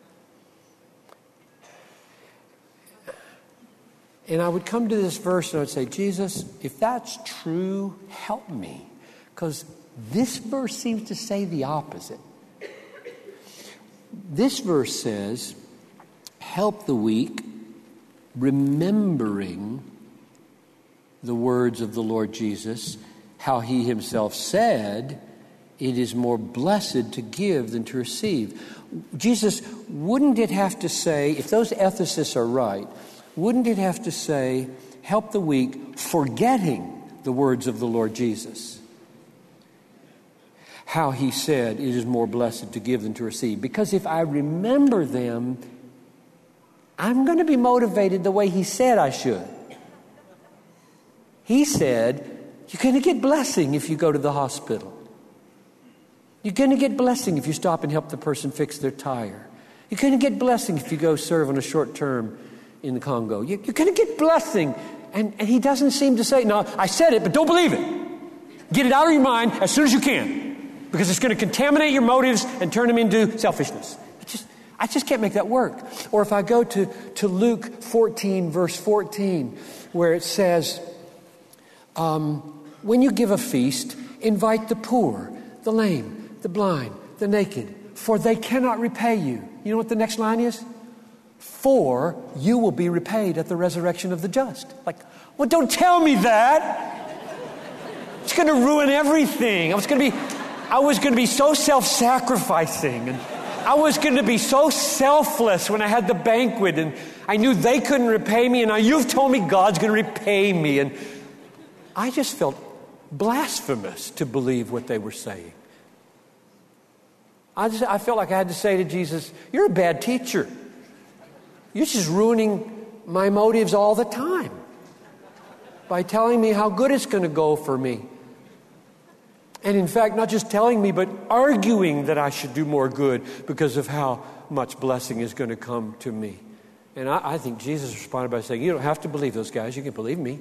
And I would come to this verse and I would say, Jesus, if that's true, help me. Because this verse seems to say the opposite. This verse says, help the weak, remembering the words of the Lord Jesus, how he himself said, it is more blessed to give than to receive. Jesus, wouldn't it have to say, if those ethicists are right, wouldn't it have to say, help the weak, forgetting the words of the Lord Jesus? How he said, it is more blessed to give than to receive. Because if I remember them, I'm going to be motivated the way he said I should. He said, you're going to get blessing if you go to the hospital. You're going to get blessing if you stop and help the person fix their tire. You're going to get blessing if you go serve on a short term in the Congo. You're going to get blessing. And, and he doesn't seem to say, no, I said it, but don't believe it. Get it out of your mind as soon as you can, because it's going to contaminate your motives and turn them into selfishness. It just, I just can't make that work. Or if I go to, to Luke fourteen, verse fourteen, where it says, um, when you give a feast, invite the poor, the lame, the blind, the naked, for they cannot repay you. You know what the next line is? For you will be repaid at the resurrection of the just. Like, well, don't tell me that. It's going to ruin everything. I was going to be, I was going to be so self-sacrificing, and I was going to be so selfless when I had the banquet, and I knew they couldn't repay me, and now you've told me God's going to repay me, and I just felt blasphemous to believe what they were saying. I just, I felt like I had to say to Jesus, you're a bad teacher. You're just ruining my motives all the time by telling me how good it's going to go for me. And in fact, not just telling me, but arguing that I should do more good because of how much blessing is going to come to me. And I, I think Jesus responded by saying, you don't have to believe those guys. You can believe me.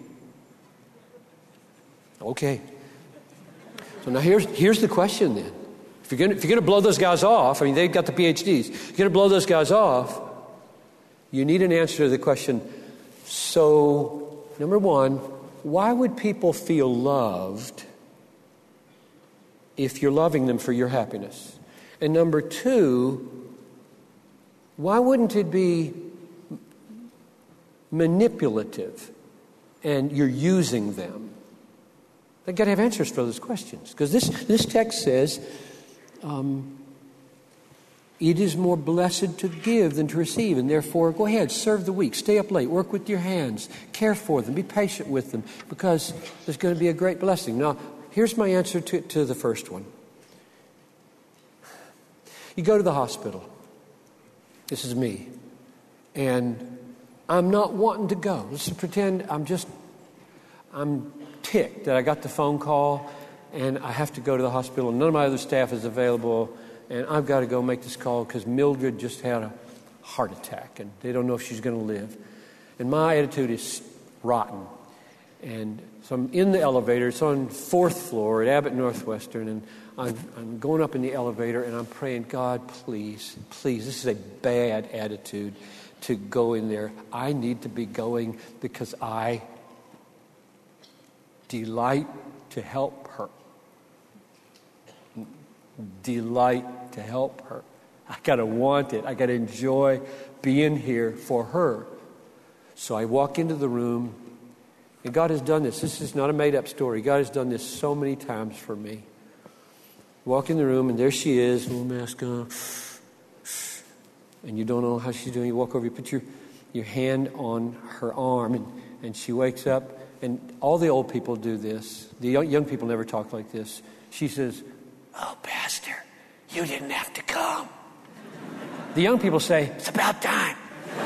Okay. So now here's, here's the question then. If you're going to, if you're going to blow those guys off, I mean, they've got the P H Ds. If you're going to blow those guys off, you need an answer to the question, so, number one, why would people feel loved if you're loving them for your happiness? And number two, why wouldn't it be manipulative and you're using them? They've got to have answers for those questions. Because this, this text says, um, it is more blessed to give than to receive. And therefore, go ahead, serve the weak, stay up late, work with your hands, care for them, be patient with them, because there's going to be a great blessing. Now, here's my answer to, to the first one. You go to the hospital. This is me. And I'm not wanting to go. Let's pretend I'm just, I'm ticked that I got the phone call and I have to go to the hospital. None of my other staff is available. And I've got to go make this call because Mildred just had a heart attack and they don't know if she's going to live. And my attitude is rotten. And so I'm in the elevator. It's on fourth floor at Abbott Northwestern, and I'm, I'm going up in the elevator, and I'm praying, God, please, please, this is a bad attitude to go in there. I need to be going because I delight to help her. Delight to help her. I got to want it. I got to enjoy being here for her. So I walk into the room, and God has done this. This is not a made-up story. God has done this so many times for me. Walk in the room, and there she is, little mask on, and you don't know how she's doing. You walk over, you put your, your hand on her arm, and, and she wakes up, and all the old people do this. The young, young people never talk like this. She says, "Oh, Pastor, you didn't have to come." The young people say, "It's about time."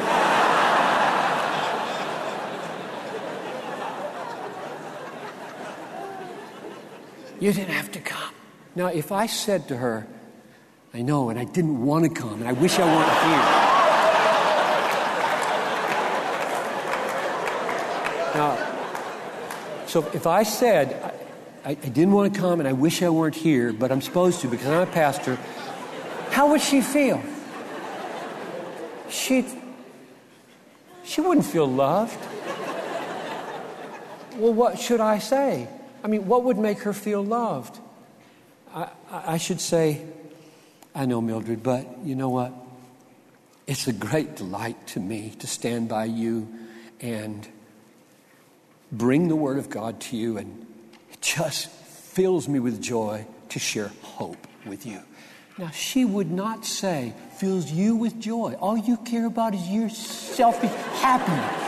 You didn't have to come. Now, if I said to her, "I know, and I didn't want to come, and I wish I weren't here." Now, so if I said, I, I didn't want to come, and I wish I weren't here, but I'm supposed to because I'm a pastor, how would she feel? She'd, she wouldn't feel loved. Well, what should I say? I mean, what would make her feel loved? I, I should say, "I know, Mildred, but you know what? It's a great delight to me to stand by you and bring the Word of God to you, and it just fills me with joy to share hope with you." Now, she would not say, "Fills you with joy. All you care about is your selfish happiness."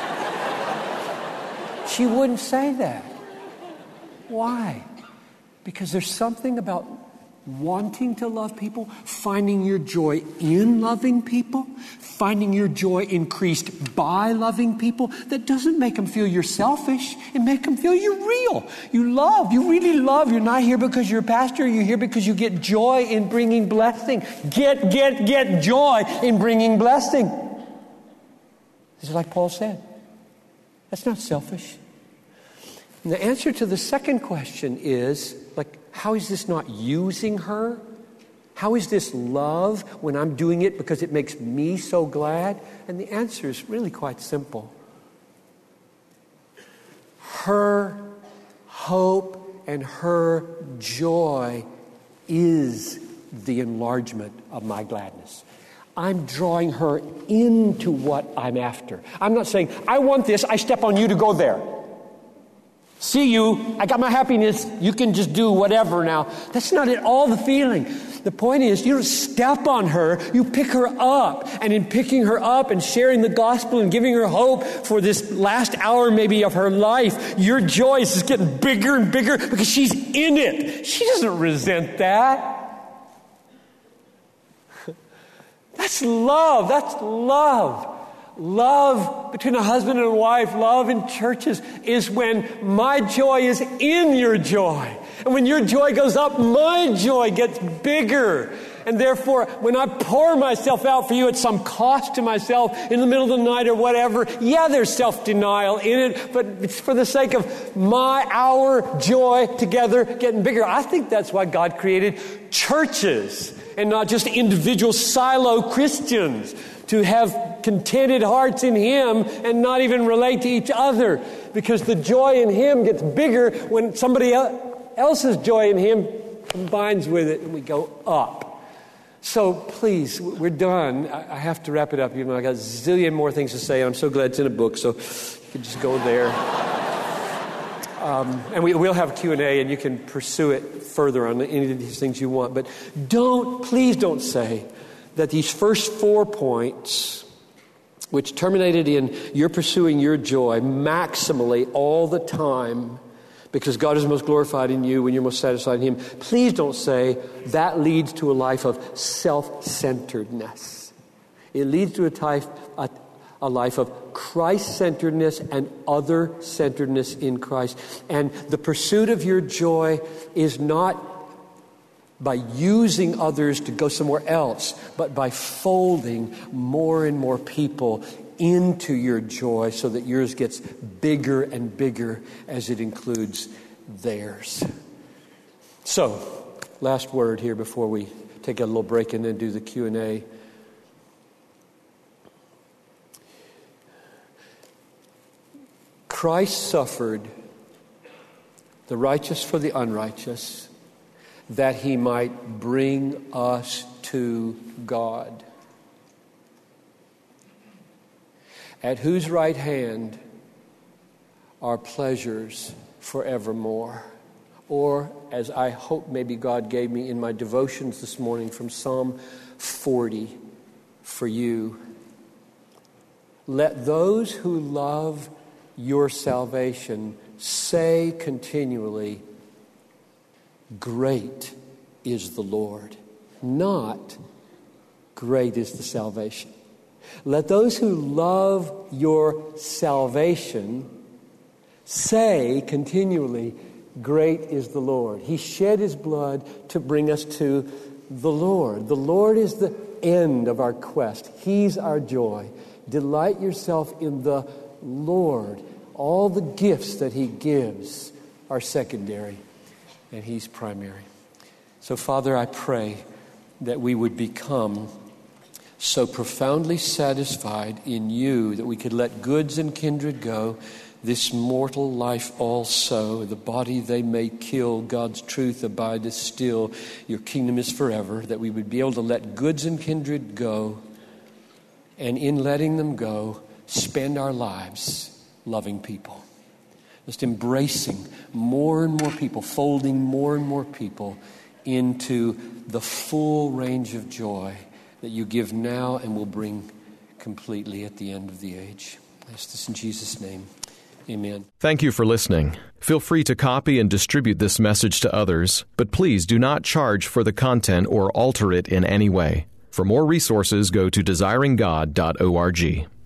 She wouldn't say that. Why? Because there's something about wanting to love people, finding your joy in loving people, finding your joy increased by loving people, that doesn't make them feel you're selfish. It makes them feel you're real. You love. You really love. You're not here because you're a pastor. You're here because you get joy in bringing blessing. Get, get, get joy in bringing blessing. This is like Paul said. That's not selfish. And the answer to the second question is, like, how is this not using her? How is this love when I'm doing it because it makes me so glad? And the answer is really quite simple. Her hope and her joy is the enlargement of my gladness. I'm drawing her into what I'm after. I'm not saying, "I want this, I step on you to go there. See you, I got my happiness, you can just do whatever now." That's not at all the feeling. The point is, you don't step on her, you pick her up. And in picking her up and sharing the gospel and giving her hope for this last hour maybe of her life, your joy is just getting bigger and bigger because she's in it. She doesn't resent that. That's love, that's love. Love between a husband and a wife, love in churches, is when my joy is in your joy. And when your joy goes up, my joy gets bigger. And therefore, when I pour myself out for you at some cost to myself in the middle of the night or whatever, yeah, there's self-denial in it, but it's for the sake of my, our joy together getting bigger. I think that's why God created churches and not just individual silo Christians, to have contented hearts in Him and not even relate to each other, because the joy in Him gets bigger when somebody else's joy in Him combines with it and we go up. So please, we're done. I have to wrap it up. You know, I got a zillion more things to say, and I'm so glad it's in a book, so you can just go there. Um, and we, we'll have a Q and A, and you can pursue it further on any of these things you want. But don't, please don't say that these first four points, which terminated in you're pursuing your joy maximally all the time because God is most glorified in you when you're most satisfied in Him, please don't say that leads to a life of self-centeredness. It leads to a type, a, a life of Christ-centeredness and other-centeredness in Christ. And the pursuit of your joy is not by using others to go somewhere else, but by folding more and more people into your joy so that yours gets bigger and bigger as it includes theirs. So, last word here before we take a little break and then do the Q and A. Christ suffered, the righteous for the unrighteous, that he might bring us to God, at whose right hand are pleasures forevermore. Or, as I hope maybe God gave me in my devotions this morning from Psalm forty for you, let those who love your salvation say continually, great is the Lord, not great is the salvation. Let those who love your salvation say continually, great is the Lord. He shed his blood to bring us to the Lord. The Lord is the end of our quest. He's our joy. Delight yourself in the Lord. All the gifts that he gives are secondary, and he's primary. So, Father, I pray that we would become so profoundly satisfied in you that we could let goods and kindred go, this mortal life also. The body they may kill, God's truth abideth still. Your kingdom is forever. That we would be able to let goods and kindred go, and in letting them go, spend our lives loving people. Just embracing more and more people, folding more and more people into the full range of joy that you give now and will bring completely at the end of the age. I ask this in Jesus' name. Amen. Thank you for listening. Feel free to copy and distribute this message to others, but please do not charge for the content or alter it in any way. For more resources, go to desiring god dot org.